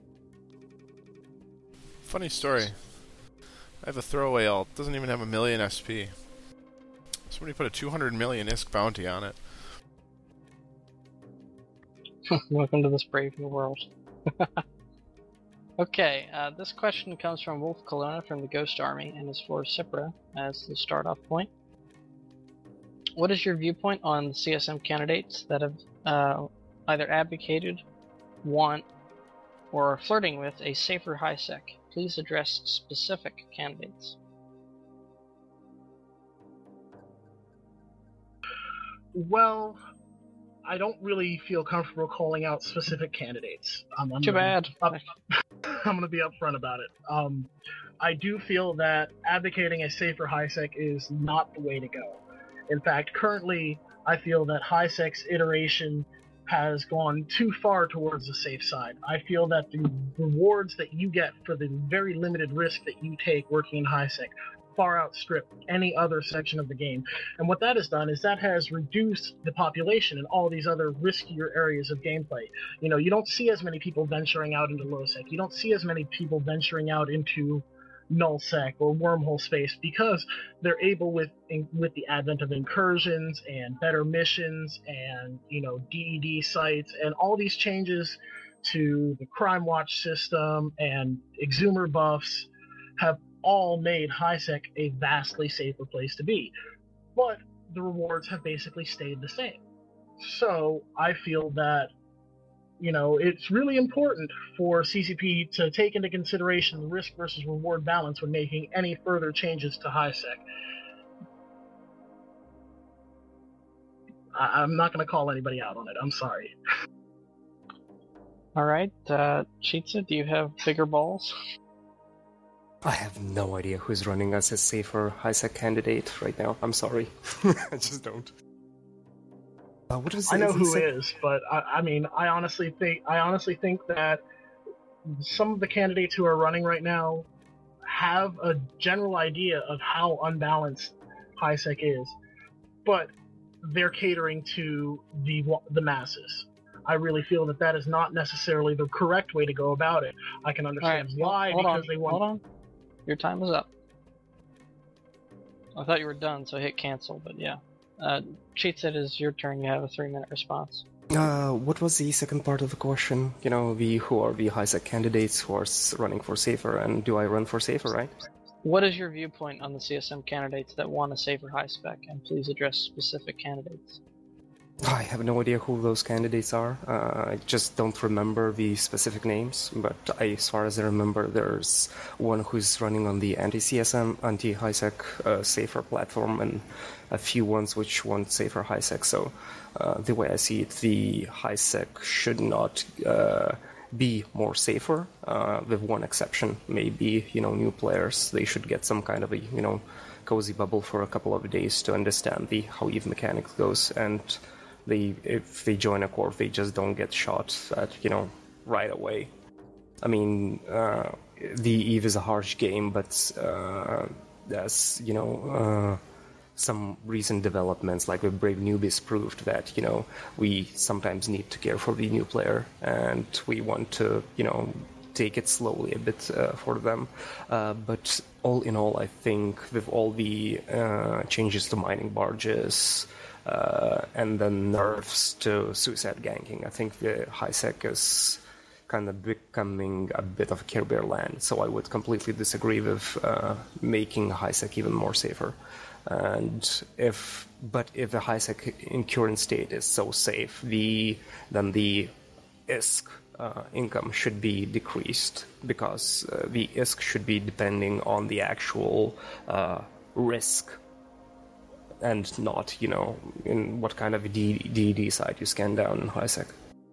Funny story. I have a throwaway alt. Doesn't even have a million S P. Somebody put a two hundred million I S K bounty on it. Welcome to this brave new world. Okay, uh, this question comes from Wolf Colonna from the Ghost Army and is for Cipra as the start-off point. What is your viewpoint on the C S M candidates that have uh, either advocated, want, or are flirting with a safer HiSec. Please address specific candidates. Well, I don't really feel comfortable calling out specific candidates. Um, I'm Too gonna, bad. Up, I'm going to be upfront about it. Um, I do feel that advocating a safer HiSec is not the way to go. In fact, currently, I feel that HiSec's iteration has gone too far towards the safe side. I feel that the rewards that you get for the very limited risk that you take working in HiSec far outstrip any other section of the game. And what that has done is that has reduced the population in all these other riskier areas of gameplay. You know, you don't see as many people venturing out into low-sec. You don't see as many people venturing out into null-sec or wormhole space because they're able, with in, with the advent of incursions and better missions and, you know, D E D sites and all these changes to the Crime Watch system and exhumer buffs, have all made HiSec a vastly safer place to be. But the rewards have basically stayed the same. So I feel that, you know, it's really important for C C P to take into consideration the risk versus reward balance when making any further changes to HiSec. I- I'm not going to call anybody out on it. I'm sorry. All right, uh, Chitsa, do you have bigger balls? I have no idea who's running as a safer HiSec candidate right now. I'm sorry. I just don't. Uh, what was I know who sec- is, but I, I mean, I honestly think I honestly think that some of the candidates who are running right now have a general idea of how unbalanced HiSec is, but they're catering to the the masses. I really feel that that is not necessarily the correct way to go about it. I can understand right, why, hold because on, they want. Hold on. Your time is up. I thought you were done, so hit cancel, but yeah. Uh, Cheat said it's your turn, you have a three minute response. Uh, what was the second part of the question? You know, the who are the HiSec candidates who are running for safer, and do I run for safer, right? What is your viewpoint on the C S M candidates that want a safer HiSpec, and please address specific candidates? I have no idea who those candidates are. Uh, I just don't remember the specific names, but I, as far as I remember, there's one who's running on the anti-C S M, anti-HiSec uh, safer platform, and a few ones which want safer HiSec. So uh, the way I see it, the HiSec should not uh, be more safer, uh, with one exception. Maybe, you know, new players, they should get some kind of a, you know, cozy bubble for a couple of days to understand the how EVE mechanics goes, and they, if they join a corp, they just don't get shot at, you know, right away. I mean, uh, the EVE is a harsh game, but uh, as, you know, uh, some recent developments, like with Brave Newbies, proved that, you know, we sometimes need to care for the new player, and we want to, you know, take it slowly a bit uh, for them. Uh, but all in all, I think with all the uh, changes to mining barges, uh, and then nerfs to suicide ganking, I think the HiSec is kind of becoming a bit of a Care Bear land. So I would completely disagree with uh, making HiSec even more safer. And if, but if the HiSec in current state is so safe, the then the I S K uh, income should be decreased, because uh, the I S K should be depending on the actual uh, risk, and not, you know, in what kind of a D E D site you scan down in HiSec.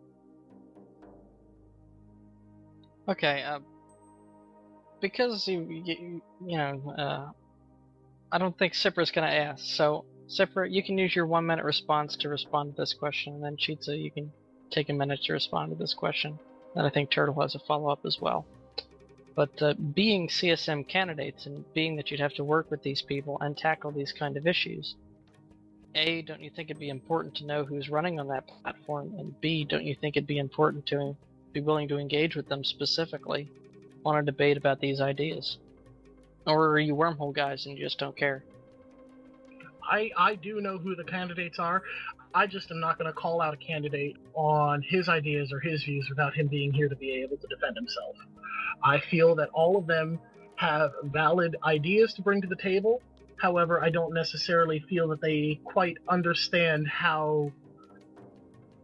Okay, uh, because you, you, you know, uh, I don't think Cypra's going to ask, so Cypra, you can use your one minute response to respond to this question, and then Chitsa, you can take a minute to respond to this question. And I think Turtle has a follow-up as well. But uh, being C S M candidates, and being that you'd have to work with these people and tackle these kind of issues, A, don't you think it'd be important to know who's running on that platform? And B, don't you think it'd be important to be willing to engage with them specifically on a debate about these ideas? Or are you wormhole guys and you just don't care? I, I do know who the candidates are. I just am not going to call out a candidate on his ideas or his views without him being here to be able to defend himself. I feel that all of them have valid ideas to bring to the table. However, I don't necessarily feel that they quite understand how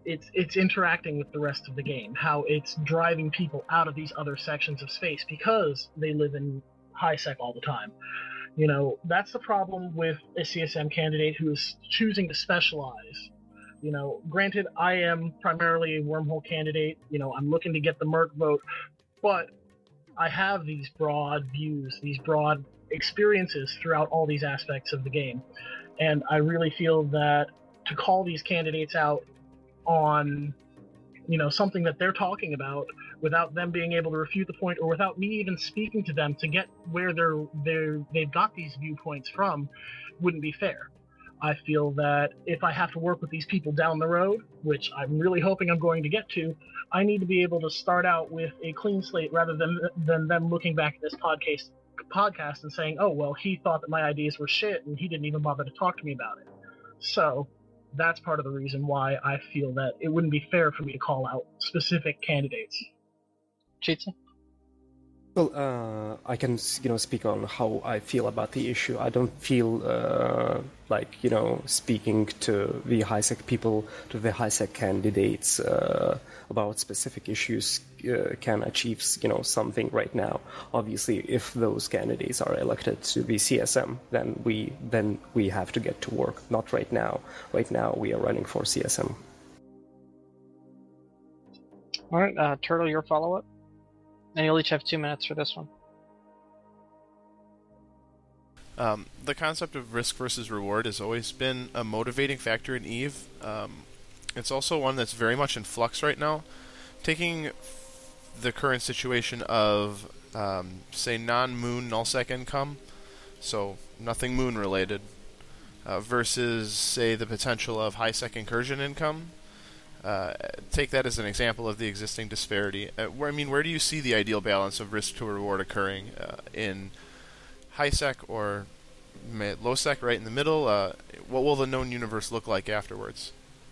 it's it's interacting with the rest of the game, how it's driving people out of these other sections of space because they live in high sec all the time. You know, that's the problem with a C S M candidate who is choosing to specialize. You know, granted, I am primarily a wormhole candidate. You know, I'm looking to get the Merc vote, but I have these broad views, these broad experiences throughout all these aspects of the game. And I really feel that to call these candidates out on, you know, something that they're talking about without them being able to refute the point, or without me even speaking to them to get where they're they're they've got these viewpoints from, wouldn't be fair. I feel that if I have to work with these people down the road, which I'm really hoping I'm going to get to, I need to be able to start out with a clean slate rather than than them looking back at this podcast podcast and saying, oh, well, he thought that my ideas were shit and he didn't even bother to talk to me about it. So that's part of the reason why I feel that it wouldn't be fair for me to call out specific candidates. Cheetah? Well, uh, I can, you know, speak on how I feel about the issue. I don't feel uh, like, you know, speaking to the high-sec people, to the high-sec candidates uh, about specific issues uh, can achieve, you know, something right now. Obviously, if those candidates are elected to the C S M, then we then we have to get to work. Not right now. Right now, we are running for C S M. All right, uh, Turtle, your follow-up? And you'll each have two minutes for this one. Um, the concept of risk versus reward has always been a motivating factor in EVE. Um, it's also one that's very much in flux right now. Taking the current situation of, um, say, non-moon nullsec income, so nothing moon-related, uh, versus, say, the potential of high-sec incursion income. Uh, take that as an example of the existing disparity. Uh, where I mean, where do you see the ideal balance of risk to reward occurring uh, in high sec or low sec, right in the middle? Uh, what will the known universe look like afterwards?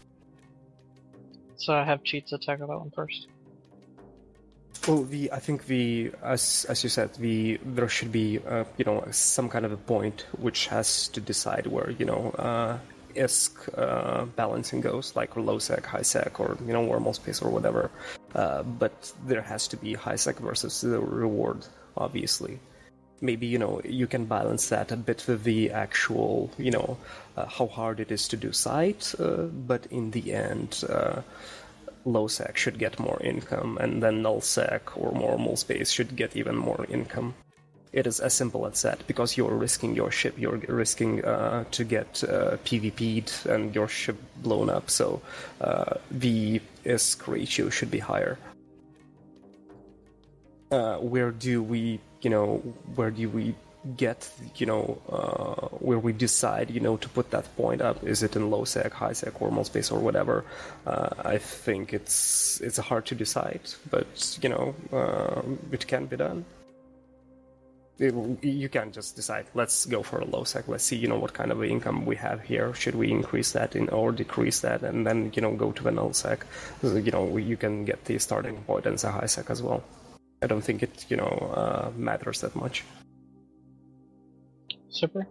So I have Cheetah tackle that one first. Well, the I think the as as you said, the there should be uh, you know some kind of a point which has to decide where you know. Uh, I S C uh, balancing goes, like low sec, high sec, or you know wormhole space or whatever. Uh, but there has to be high sec versus the reward, obviously. Maybe you know you can balance that a bit with the actual you know uh, how hard it is to do site, uh, but in the end, uh, low sec should get more income, and then null sec or wormhole space should get even more income. It is as simple as that, because you're risking your ship, you're risking uh, to get uh, PvP'd and your ship blown up, so uh, the I S C ratio should be higher. Uh, where do we, you know, where do we get, you know, uh, where we decide, you know, to put that point up? Is it in low sec, high sec, wormhole space, or whatever? Uh, I think it's it's hard to decide, but you know, uh, it can be done. It, you can't just decide, let's go for a low sec, let's see, you know, what kind of income we have here, should we increase that in or decrease that, and then, you know, go to a null sec. So, you know, you can get the starting point as a high sec as well. I don't think it, you know, uh, matters that much. Super?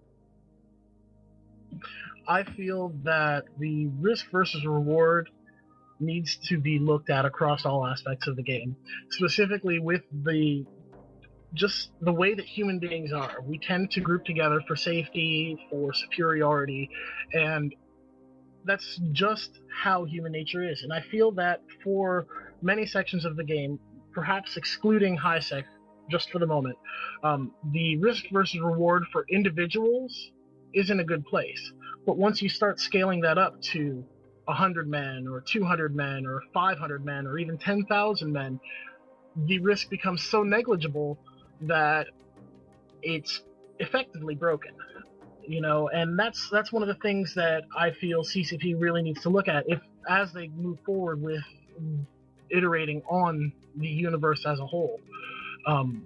I feel that the risk versus reward needs to be looked at across all aspects of the game, specifically with the just the way that human beings are. We tend to group together for safety, for superiority, and that's just how human nature is. And I feel that for many sections of the game, perhaps excluding high sec just for the moment, um, the risk versus reward for individuals is in a good place. But once you start scaling that up to one hundred men, or two hundred men, or five hundred men, or even ten thousand men, the risk becomes so negligible that it's effectively broken, you know, and that's that's one of the things that I feel C C P really needs to look at if as they move forward with iterating on the universe as a whole. Um,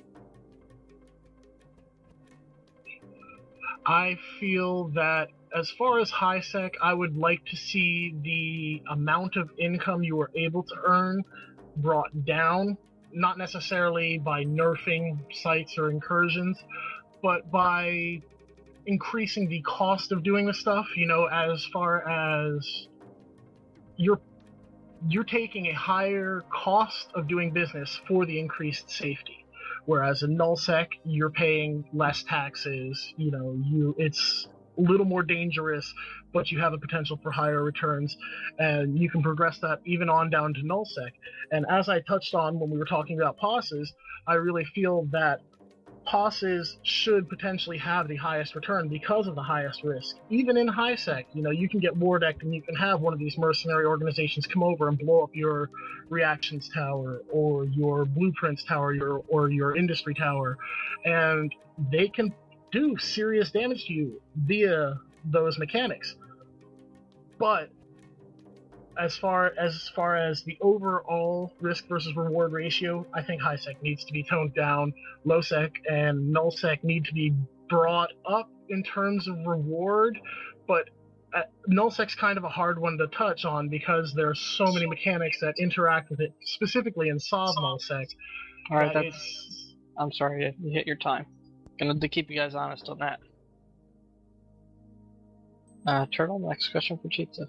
I feel that as far as high sec, I would like to see the amount of income you are able to earn brought down. Not necessarily by nerfing sites or incursions, but by increasing the cost of doing the stuff, you know, as far as you're you're taking a higher cost of doing business for the increased safety. Whereas in nullsec, you're paying less taxes. You know, you it's a little more dangerous, but you have a potential for higher returns, and you can progress that even on down to nullsec. And as I touched on when we were talking about P O Ss, I really feel that P O Ss should potentially have the highest return because of the highest risk. Even in highsec, you know, you can get war decked and you can have one of these mercenary organizations come over and blow up your reactions tower or your blueprints tower your, or your industry tower, and they can do serious damage to you via those mechanics. But as far as far as the overall risk versus reward ratio, I think highsec needs to be toned down. Lowsec and nullsec need to be brought up in terms of reward, but uh, nullsec's kind of a hard one to touch on because there's so many mechanics that interact with it, specifically in Sov nullsec. All right, that that's. it's- I'm sorry, you hit your time. Gonna to keep you guys honest on that. Uh, Turtle, next question for Cheetah.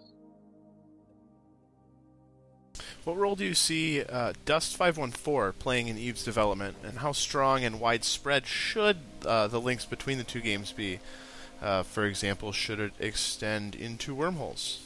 What role do you see uh, Dust five one four playing in EVE's development, and how strong and widespread should uh, the links between the two games be? Uh, for example, should it extend into wormholes?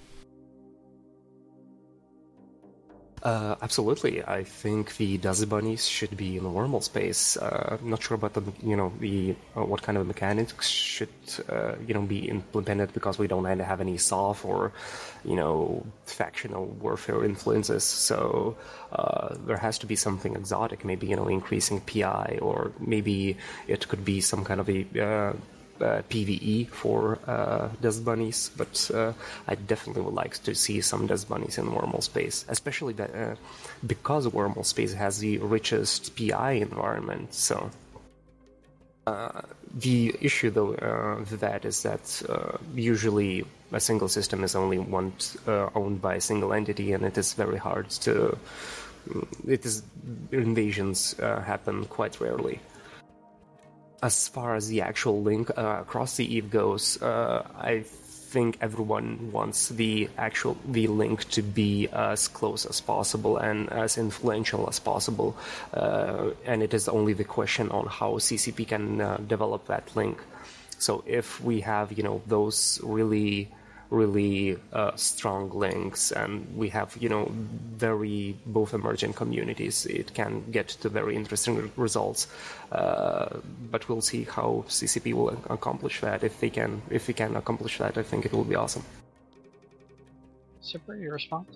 Uh, absolutely. I think the Dust Bunnies should be in the wormhole space. Uh, not sure about the, you know, the uh, what kind of mechanics should, uh, you know, be implemented because we don't have any Sov or, you know, factional warfare influences. So uh, there has to be something exotic, maybe, you know, increasing P I, or maybe it could be some kind of a uh, Uh, PvE for uh, Dust Bunnies, but uh, I definitely would like to see some Dust Bunnies in wormhole space, especially that, uh, because wormhole space has the richest P I environment. So uh, the issue, though, uh, with that is that uh, usually a single system is only one uh, owned by a single entity, and it is very hard to. It is invasions uh, happen quite rarely. As far as the actual link uh, across the EVE goes, uh, I think everyone wants the actual the link to be as close as possible and as influential as possible, uh, and it is only the question on how C C P can uh, develop that link. So if we have, you know, those really really uh, strong links, and we have, you know, very both emerging communities, it can get to very interesting results. Uh, but we'll see how C C P will accomplish that. If they can, if we can accomplish that, I think it will be awesome. Super, your response?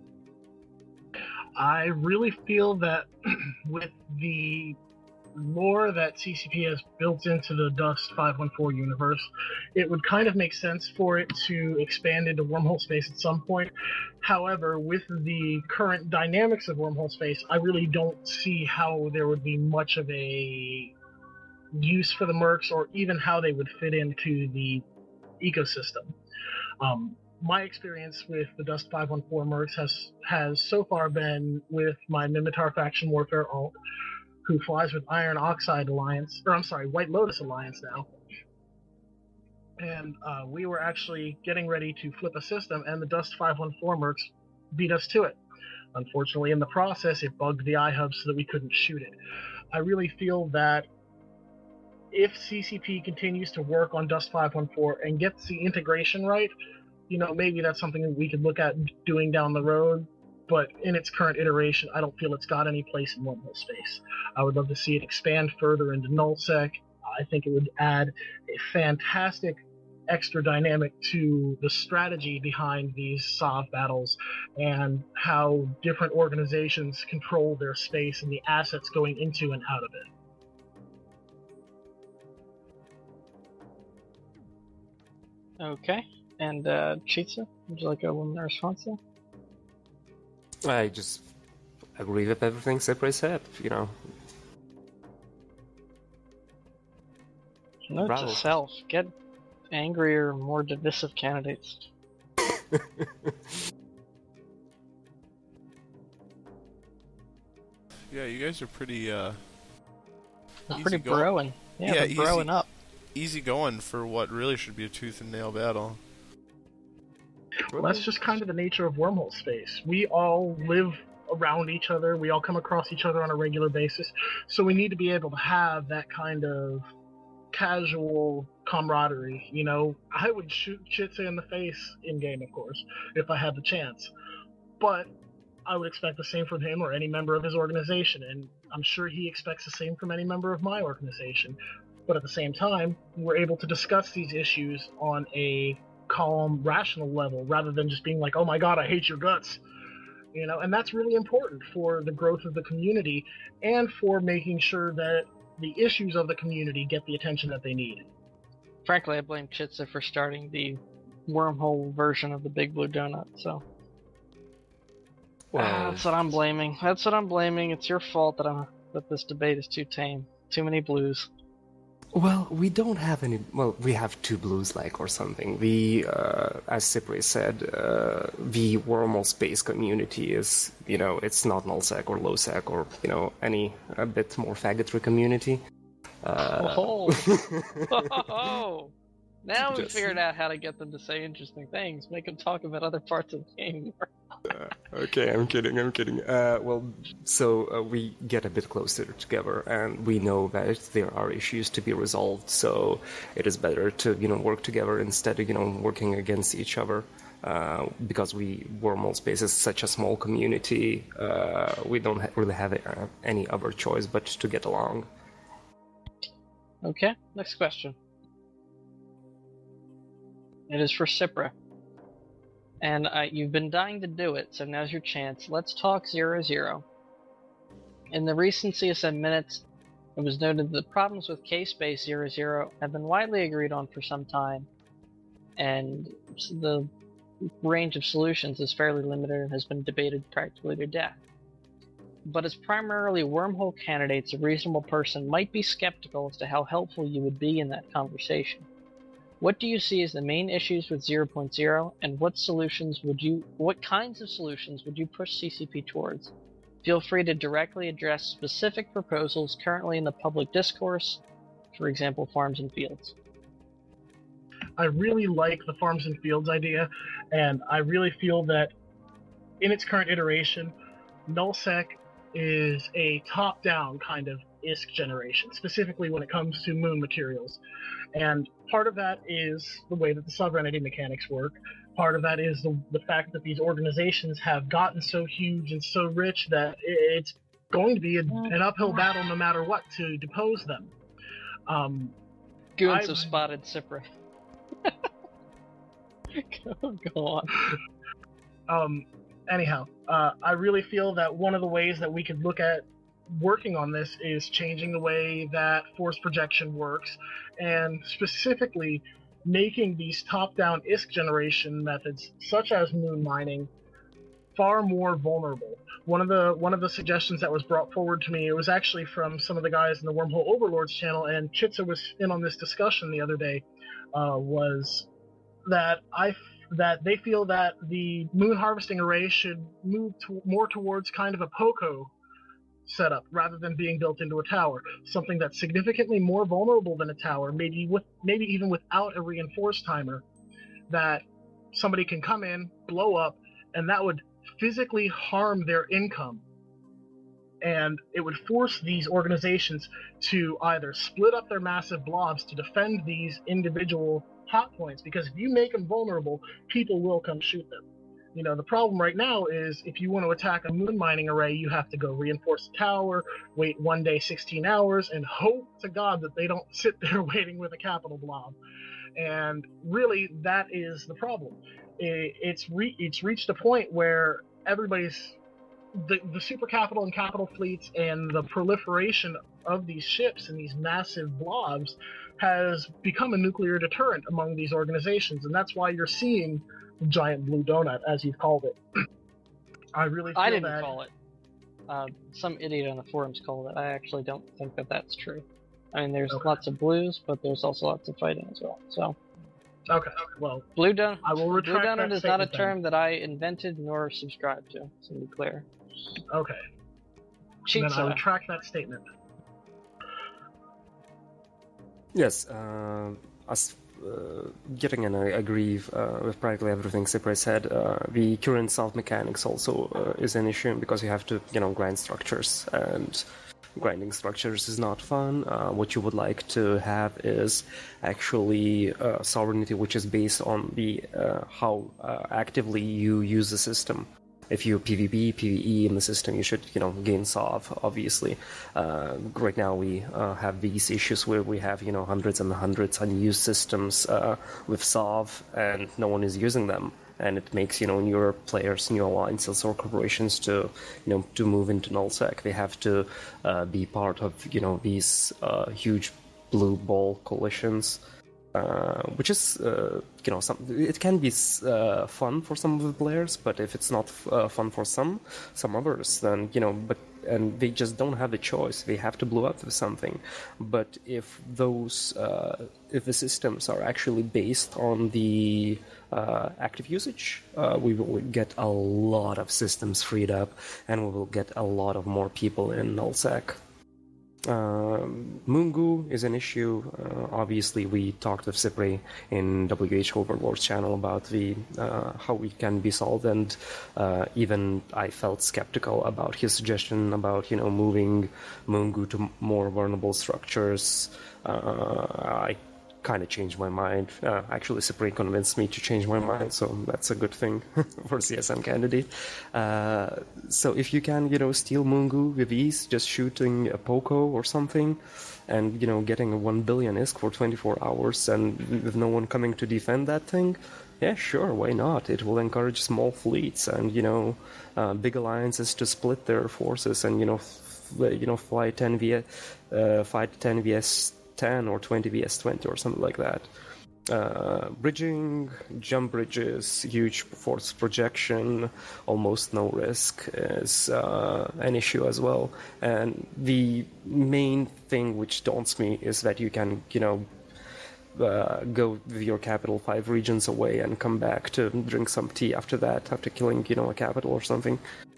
I really feel that with the lore that C C P has built into the Dust five one four universe, it would kind of make sense for it to expand into wormhole space at some point. However, with the current dynamics of wormhole space, I really don't see how there would be much of a use for the mercs, or even how they would fit into the ecosystem. Um, my experience with the Dust five one four mercs has has so far been with my Mimitar faction warfare alt, who flies with Iron Oxide Alliance, or I'm sorry, White Lotus Alliance now. And uh, we were actually getting ready to flip a system, and the Dust five one four mercs beat us to it. Unfortunately, in the process, it bugged the iHub so that we couldn't shoot it. I really feel that if C C P continues to work on Dust five one four and gets the integration right, you know, maybe that's something that we could look at doing down the road. But in its current iteration, I don't feel it's got any place in wormhole space. I would love to see it expand further into nullsec. I think it would add a fantastic extra dynamic to the strategy behind these Sov battles, and how different organizations control their space and the assets going into and out of it. Okay, and uh, Cheetah, would you like a one response there? I just agree with everything Cypre said, you know. Note Bravo. to self, get angrier, more divisive candidates. Yeah, you guys are pretty, uh... We're easy pretty going. broing. Yeah, Yeah, we're easy. broing up. easy going for what really should be a tooth and nail battle. Well, that's just kind of the nature of wormhole space. We all live around each other. We all come across each other on a regular basis. So we need to be able to have that kind of casual camaraderie. You know, I would shoot Chitsa in the face in-game, of course, if I had the chance. But I would expect the same from him or any member of his organization, and I'm sure he expects the same from any member of my organization. But at the same time, we're able to discuss these issues on a calm, rational level, rather than just being like, oh my god, I hate your guts. You know, and that's really important for the growth of the community and for making sure that the issues of the community get the attention that they need. Frankly, I blame Chitsa for starting the wormhole version of the Big Blue Donut, so... Well, That's what I'm blaming. That's what I'm blaming. It's your fault that I'm, that this debate is too tame. Too many blues. Well, we don't have any... Well, we have two blues, like, or something. The, uh, as Cypre said, uh, the wormhole space community is, you know, it's not nullsec or lowsec or, you know, any a bit more faggotry community. Uh... Oh, oh. Now we Just- figured out how to get them to say interesting things. Make them talk about other parts of the game. Uh, okay, I'm kidding, I'm kidding. Uh, well, so uh, we get a bit closer together, and we know that there are issues to be resolved, so it is better to, you know, work together instead of, you know, working against each other. Uh, because we, Wormhole Space is such a small community, uh, we don't ha- really have uh, any other choice but to get along. Okay, next question. It is for Cypre. And uh, you've been dying to do it, so now's your chance. Let's talk zero zero. In the recent C S M minutes, it was noted that the problems with K-Space zero zero have been widely agreed on for some time, and the range of solutions is fairly limited and has been debated practically to death. But as primarily wormhole candidates, a reasonable person might be skeptical as to how helpful you would be in that conversation. What do you see as the main issues with zero point zero, and what solutions would you, what kinds of solutions would you push C C P towards? Feel free to directly address specific proposals currently in the public discourse, for example, farms and fields. I really like the farms and fields idea, and I really feel that in its current iteration, nullsec is a top-down kind of I S C generation, specifically when it comes to moon materials. And part of that is the way that the sovereignty mechanics work. Part of that is the, the fact that these organizations have gotten so huge and so rich that it's going to be a, an uphill battle no matter what to depose them. Um, Goons I- have spotted Cypre. go, go on. Um, anyhow, uh, I really feel that one of the ways that we could look at working on this is changing the way that force projection works, and specifically making these top-down I S C generation methods, such as moon mining, far more vulnerable. One of the one of the suggestions that was brought forward to me, it was actually from some of the guys in the Wormhole Overlords channel, and Chitsa was in on this discussion the other day, uh, was that I that they feel that the moon harvesting array should move to, more towards kind of a POCO setup rather than being built into a tower, something that's significantly more vulnerable than a tower, maybe with maybe even without a reinforced timer, that somebody can come in, blow up, and that would physically harm their income. And it would force these organizations to either split up their massive blobs to defend these individual hot points, because if you make them vulnerable, people will come shoot them. You know, the problem right now is if you want to attack a moon mining array, you have to go reinforce the tower, wait one day, sixteen hours, and hope to God that they don't sit there waiting with a capital blob. And really, that is the problem. It, it's re- it's reached a point where everybody's the the super capital and capital fleets and the proliferation of these ships and these massive blobs has become a nuclear deterrent among these organizations, and that's why you're seeing the giant blue donut, as you've called it. I really feel I didn't that... call it. Uh, some idiot on the forums called it. I actually don't think that that's true. I mean, there's Okay. lots of blues, but there's also lots of fighting as well. So, Okay, well, blue donut. I will Blue retract donut that is not a statement then. term that I invented nor subscribe to. To be clear. Okay, Cheat then I soda. retract that statement. Yes, uh, as uh, getting and I agree uh, with practically everything Cypre said. Uh, the current solve mechanics also uh, is an issue because you have to, you know, grind structures, and grinding structures is not fun. Uh, what you would like to have is actually uh, sovereignty, which is based on the uh, how uh, actively you use the system. If you PvP, PvE in the system, you should, you know, gain Sov, obviously. Uh, right now we uh, have these issues where we have, you know, hundreds and hundreds unused systems uh, with Sov, and no one is using them. And it makes, you know, newer players, new alliances or corporations to, you know, to move into nullsec. They have to uh, be part of, you know, these uh, huge blue ball coalitions. Uh, which is, uh, you know, some, it can be uh, fun for some of the players, but if it's not uh, fun for some, some others, then, you know, but and they just don't have the choice. They have to blow up with something. But if those, uh, if the systems are actually based on the uh, active usage, uh, we will get a lot of systems freed up, and we will get a lot of more people in nullsec. Uh, Mungu is an issue. Uh, obviously, we talked with Cypre in W H Overlord's channel about the uh, how it can be solved, and uh, even I felt skeptical about his suggestion about, you know, moving Mungu to more vulnerable structures. Uh, I kind of changed my mind. Uh, actually, Cypre convinced me to change my mind, so that's a good thing for C S M candidate. Uh, so if you can, you know, steal Mungu with ease, just shooting a Poco or something, and, you know, getting a one billion I S K for twenty-four hours, and with no one coming to defend that thing, yeah, sure, why not? It will encourage small fleets and, you know, uh, big alliances to split their forces and, you know, f- you know, fly ten vs uh, fight ten vs ten or twenty vs twenty or something like that. Uh, bridging, jump bridges, huge force projection, almost no risk is uh, an issue as well. And the main thing which daunts me is that you can, you know, uh, go with your capital five regions away and come back to drink some tea after that, after killing, you know, a capital or something.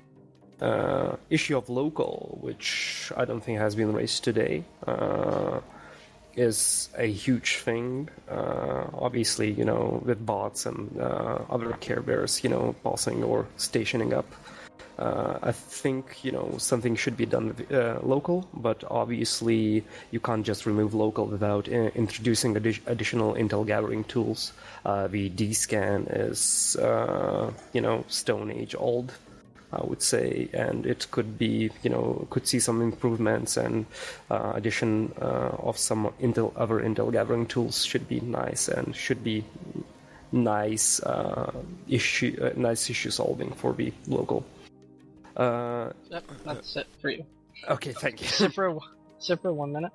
Uh, issue of local, which I don't think has been raised today. Uh, is a huge thing. Uh, obviously, you know, with bots and uh, other Care Bears, you know, bossing or stationing up. Uh, I think, you know, something should be done with uh, local, but obviously you can't just remove local without uh, introducing addi- additional intel gathering tools. Uh, the D-scan is, uh, you know, Stone Age old, I would say, and it could be, you know, could see some improvements, and uh, addition uh, of some intel, other intel gathering tools should be nice, and should be nice uh, issue, uh, nice issue solving for the local. Uh, Yep, that's it for you. okay, thank you. Cypre, Cypre, one minute.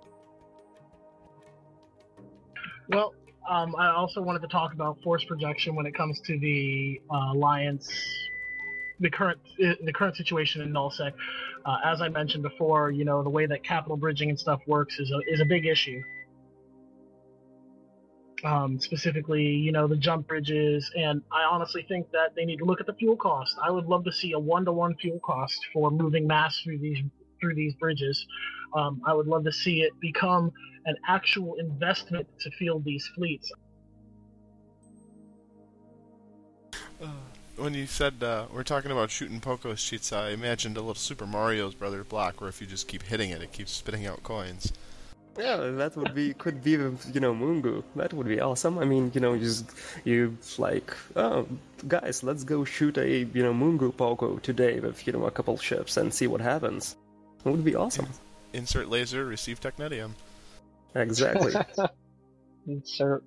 Well, um, I also wanted to talk about force projection when it comes to the uh, alliance. The current the current situation in nullsec, uh, as I mentioned before, you know, the way that capital bridging and stuff works is a is a big issue. Um, specifically, you know, the jump bridges, and I honestly think that they need to look at the fuel cost. I would love to see a one to one fuel cost for moving mass through these through these bridges. Um, I would love to see it become an actual investment to field these fleets. Uh. When you said uh, we're talking about shooting Poco's cheats, I imagined a little Super Mario's Brother block where if you just keep hitting it, it keeps spitting out coins. Yeah, that would be, could be, you know, Mungu. That would be awesome. I mean, you know, you just, you like, oh, guys, let's go shoot a, you know, Mungu Poco today with, you know, a couple ships and see what happens. It would be awesome. Insert laser, receive technetium. Exactly. Insert.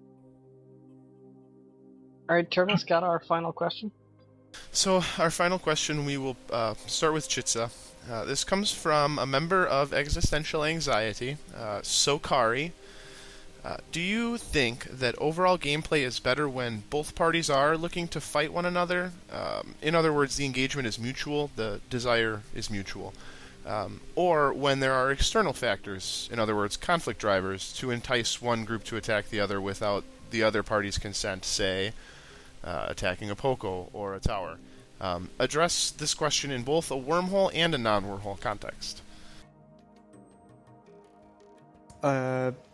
Alright, Turtle's got our final question. So, our final question, we will uh, start with Chitsa. Uh, this comes from a member of Existential Anxiety, uh, Sokari. Uh, do you think that overall gameplay is better when both parties are looking to fight one another? Um, in other words, the engagement is mutual, the desire is mutual. Um, or when there are external factors, in other words, conflict drivers, to entice one group to attack the other without the other party's consent, say, Uh, attacking a Poco or a tower. Um, address this question in both a wormhole and a non-wormhole context. Uh,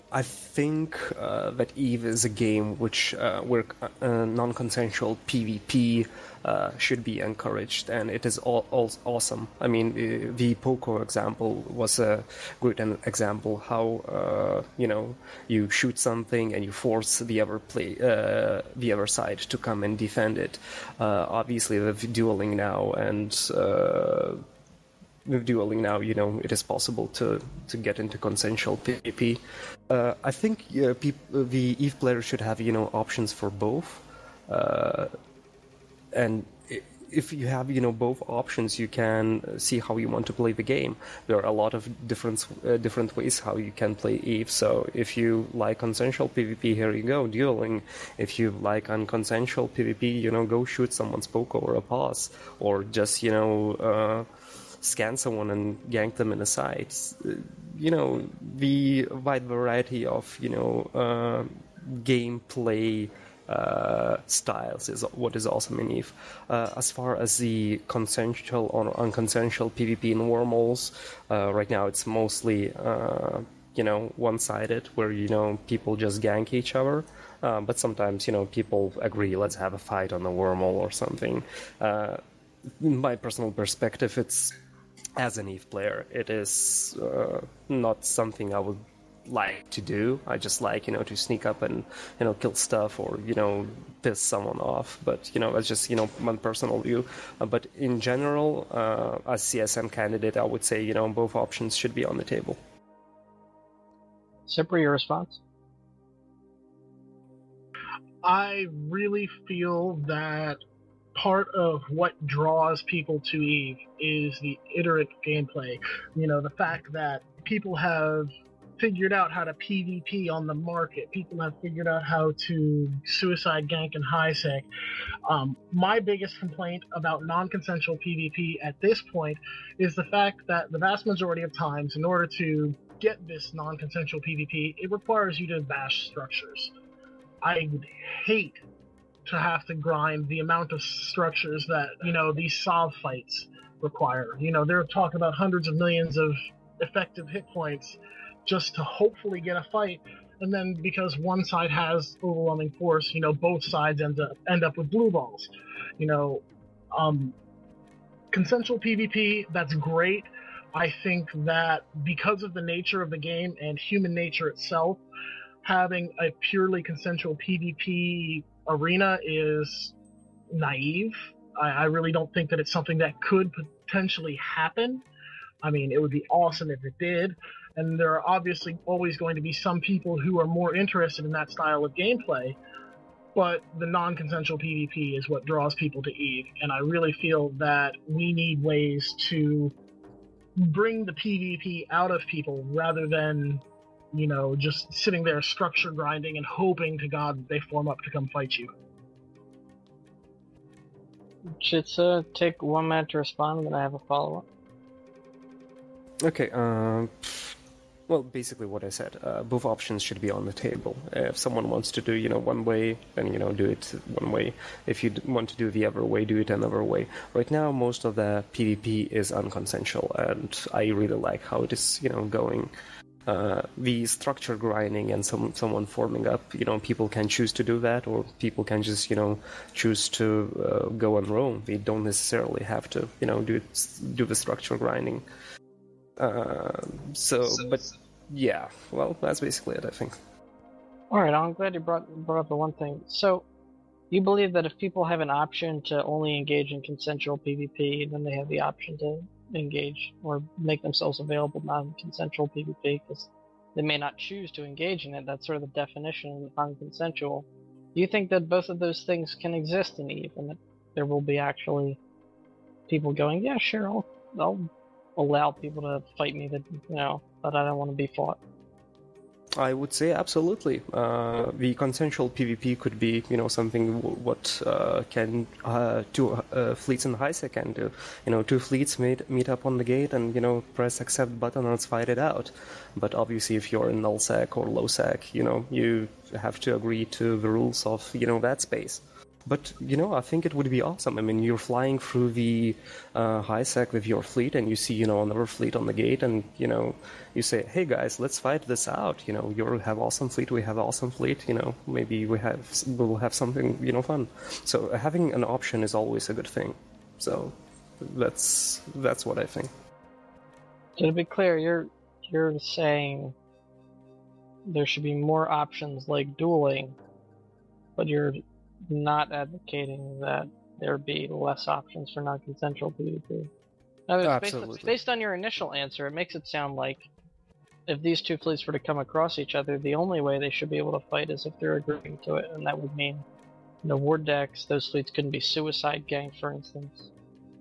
I think uh, that EVE is a game which uh, where uh, non-consensual PvP uh, should be encouraged, and it is all, all awesome. I mean, the, the Poco example was a great example how uh, you know you shoot something and you force the other play uh, the other side to come and defend it. Uh, obviously, with dueling now and uh, with dueling now, you know, it is possible to, to get into consensual PvP. Uh, I think uh, peop- the EVE players should have, you know, options for both. Uh, and if you have, you know, both options, you can see how you want to play the game. There are a lot of different uh, different ways how you can play EVE. So if you like consensual PvP, here you go, dueling. If you like unconsensual PvP, you know, go shoot someone's Poco or a pause, or just, you know, uh, scan someone and gank them in the side. You know, the wide variety of, you know, uh, gameplay uh, styles is what is awesome in EVE. Uh, as far as the consensual or unconsensual PvP in wormholes, uh, right now it's mostly, uh, you know, one-sided, where, you know, people just gank each other. Uh, but sometimes, you know, people agree, let's have a fight on the wormhole or something. Uh, in my personal perspective, it's as an EVE player, it is uh, not something I would like to do. I just like, you know, to sneak up and, you know, kill stuff or, you know, piss someone off. But, you know, it's just, you know, my personal view. Uh, but in general, uh, as C S M candidate, I would say, you know, both options should be on the table. Sipper, your response? I really feel that part of what draws people to EVE is the iterative gameplay. You know, the fact that people have figured out how to PvP on the market. People have figured out how to suicide gank and high sec. Um, my biggest complaint about non-consensual PvP at this point is the fact that the vast majority of times, in order to get this non-consensual PvP, it requires you to bash structures. I would hate to have to grind the amount of structures that, you know, these Sov fights require. You know, they're talking about hundreds of millions of effective hit points just to hopefully get a fight, and then because one side has overwhelming force, you know, both sides end up end up with blue balls. You know, um, consensual PvP, that's great. I think that because of the nature of the game and human nature itself, having a purely consensual PvP arena is naive. I, I really don't think that it's something that could potentially happen. I mean, it would be awesome if it did, and there are obviously always going to be some people who are more interested in that style of gameplay, but the non-consensual PvP is what draws people to EVE, and I really feel that we need ways to bring the PvP out of people rather than, you know, just sitting there structure grinding and hoping to God they form up to come fight you. Chitsa, take one minute to respond, and then I have a follow-up. Okay, um... well, basically what I said, uh, both options should be on the table. If someone wants to do, you know, one way, then, you know, do it one way. If you want to do the other way, do it another way. Right now, most of the PvP is unconsensual, and I really like how it is, you know, going. Uh, the structure grinding and some someone forming up, you know, people can choose to do that, or people can just, you know, choose to uh, go on roam. They don't necessarily have to, you know, do do the structure grinding. Uh, so, but yeah, well, that's basically it, I think. All right, I'm glad you brought brought up the one thing. So, you believe that if people have an option to only engage in consensual PvP, then they have the option to engage or make themselves available non-consensual PvP, because they may not choose to engage in it. That's sort of the definition of non-consensual. Do you think that both of those things can exist in EVE, and that there will be actually people going, yeah, sure, I'll, I'll allow people to fight me that, you know, that I don't want to be fought? I would say absolutely. Uh, the consensual PvP could be, you know, something w- what uh, can uh, two uh, fleets in HiSec can do. You know, two fleets meet meet up on the gate and, you know, press accept button and let's fight it out. But obviously, if you're in nullsec or lowsec, you know, you have to agree to the rules of, you know, that space. But, you know, I think it would be awesome. I mean, you're flying through the uh, HiSec with your fleet, and you see, you know, another fleet on the gate, and, you know, you say, hey, guys, let's fight this out. You know, you have awesome fleet, we have awesome fleet, you know, maybe we have, we'll have something, you know, fun. So having an option is always a good thing. So that's that's what I think. So to be clear, you're you're saying there should be more options like dueling, but you're not advocating that there be less options for non-consensual PvP. No, it's based, Absolutely. based on your initial answer, it makes it sound like if these two fleets were to come across each other, the only way they should be able to fight is if they're agreeing to it, and that would mean no war decks, those fleets couldn't be suicide ganked, for instance.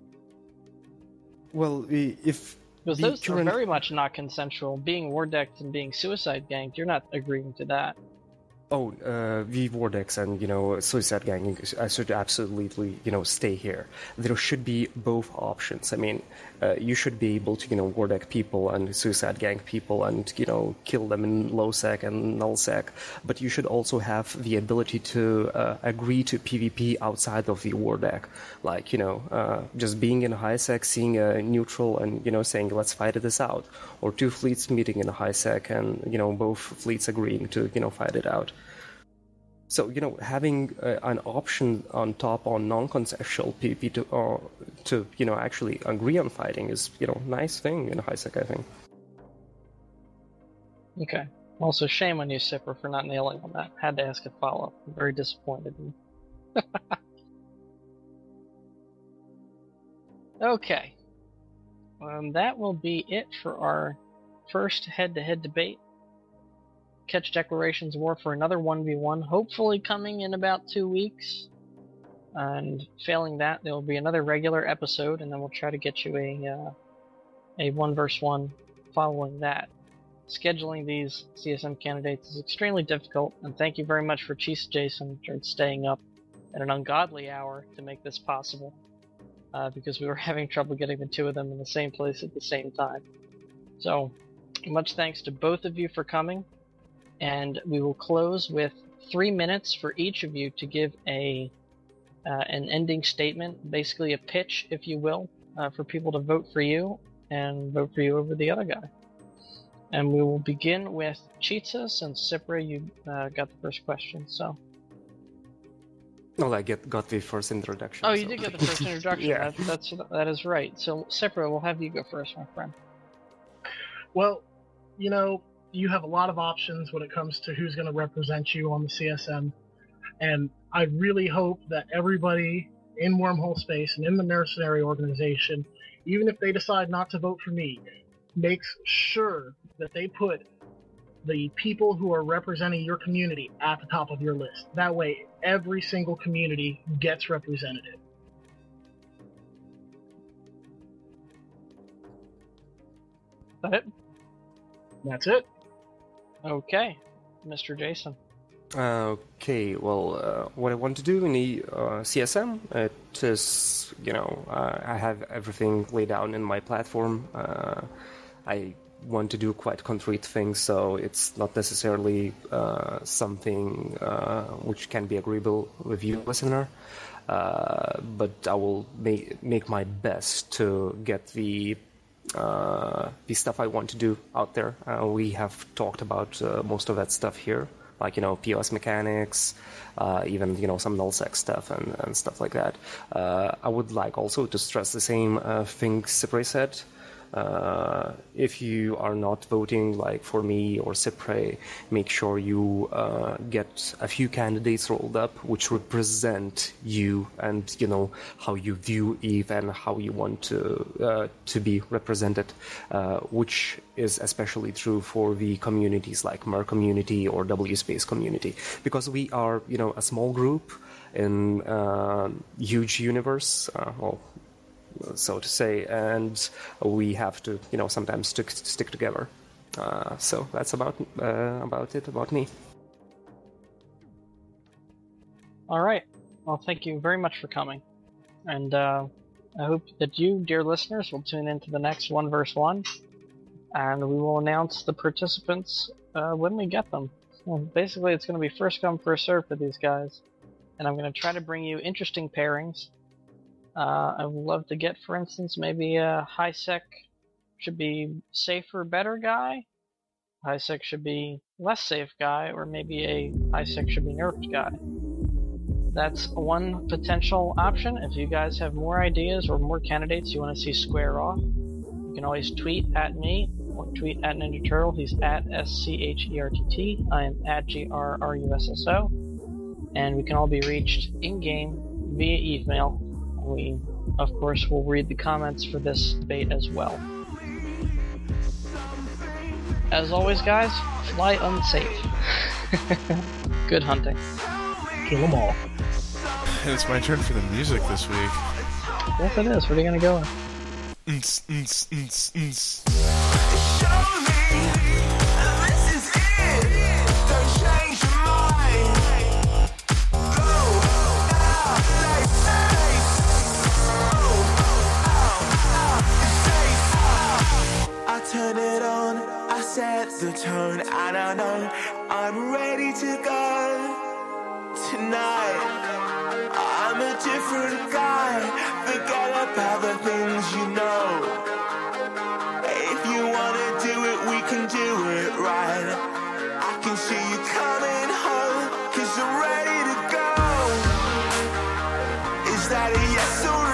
Well, if... Because the those current... are very much not consensual. Being war decked and being suicide ganked, you're not agreeing to that. Oh, uh, the Vortex and, you know, Suicide Gang should absolutely, you know, stay here. There should be both options. I mean, uh, you should be able to, you know, Vortex people and Suicide Gang people and, you know, kill them in low sec and null sec. But you should also have the ability to uh, agree to PvP outside of the war deck. Like, you know, uh, just being in high sec, seeing a neutral and, you know, saying, let's fight this out. Or two fleets meeting in a high sec and, you know, both fleets agreeing to, you know, fight it out. So, you know, having uh, an option on top on non-consensual PvP to, uh, to, you know, actually agree on fighting is, you know, nice thing in HiSec, I think. Okay. Also, shame on you, Sipper, for not nailing on that. Had to ask a follow-up. I'm very disappointed in you. Okay. Um, that will be it for our first head-to-head debate. Catch Declarations War for another one v one, hopefully coming in about two weeks. And failing that, there will be another regular episode, and then we'll try to get you a uh, a one versus one following that. Scheduling these C S M candidates is extremely difficult, and thank you very much for Chief Jason for staying up at an ungodly hour to make this possible, uh, because we were having trouble getting the two of them in the same place at the same time. So, much thanks to both of you for coming. And we will close with three minutes for each of you to give a uh, an ending statement, basically a pitch, if you will, uh, for people to vote for you and vote for you over the other guy. And we will begin with Chitsa, since Sipra, you uh, got the first question. So. Well, I get got the first introduction. Oh, so. you did get the first introduction. Yeah. that, that's that is right. So Sipra, we'll have you go first, my friend. Well, you know, you have a lot of options when it comes to who's going to represent you on the C S M, and I really hope that everybody in Wormhole Space and in the Mercenary Organization, even if they decide not to vote for me, makes sure that they put the people who are representing your community at the top of your list. That way, every single community gets represented. Is that it? That's it. Okay, Mister Jason. Okay, well, uh, what I want to do in the uh, C S M, it is, you know, uh, I have everything laid out in my platform. Uh, I want to do quite concrete things, so it's not necessarily uh, something uh, which can be agreeable with you, listener. Uh, but I will make make my best to get the uh, the stuff I want to do out there. Uh, we have talked about uh, most of that stuff here, like, you know, P O S mechanics, uh, even, you know, some nullsec stuff and, and stuff like that. Uh, I would like also to stress the same uh, thing Cypre said. Uh, if you are not voting like for me or Cypre, make sure you uh, get a few candidates rolled up which represent you and, you know, how you view EVE and how you want to uh, to be represented, uh, which is especially true for the communities like Mer community or W Space community, because we are, you know, a small group in a huge universe. Uh, well, so to say, and we have to, you know, sometimes stick stick together. Uh, so that's about uh, about it about me. All right. Well, thank you very much for coming, and uh, I hope that you, dear listeners, will tune into the next one verse one, and we will announce the participants uh, when we get them. Well, basically, it's going to be first come, first serve for these guys. and I'm going to try to bring you interesting pairings. Uh, I would love to get, for instance, maybe a high sec should be safer, better guy. High sec should be less safe guy, or maybe a high sec should be nerfed guy. That's one potential option. If you guys have more ideas or more candidates you want to see square off, you can always tweet at me or tweet at Ninja Turtle. He's at S C H E R T T. I am at G R R U S S O. And we can all be reached in-game via email. We, of course, will read the comments for this debate as well. As always, guys, fly unsafe. Good hunting. Kill them all. And it's my turn for the music this week. Yes, it is. Where are you gonna go? Ns, ns, ns, ns. I turn it on, I set the tone, and I know I'm ready to go tonight. I'm a different guy, forget about the things you know. If you wanna do it, we can do it right. I can see you coming home, cause I'm ready to go. Is that a yes or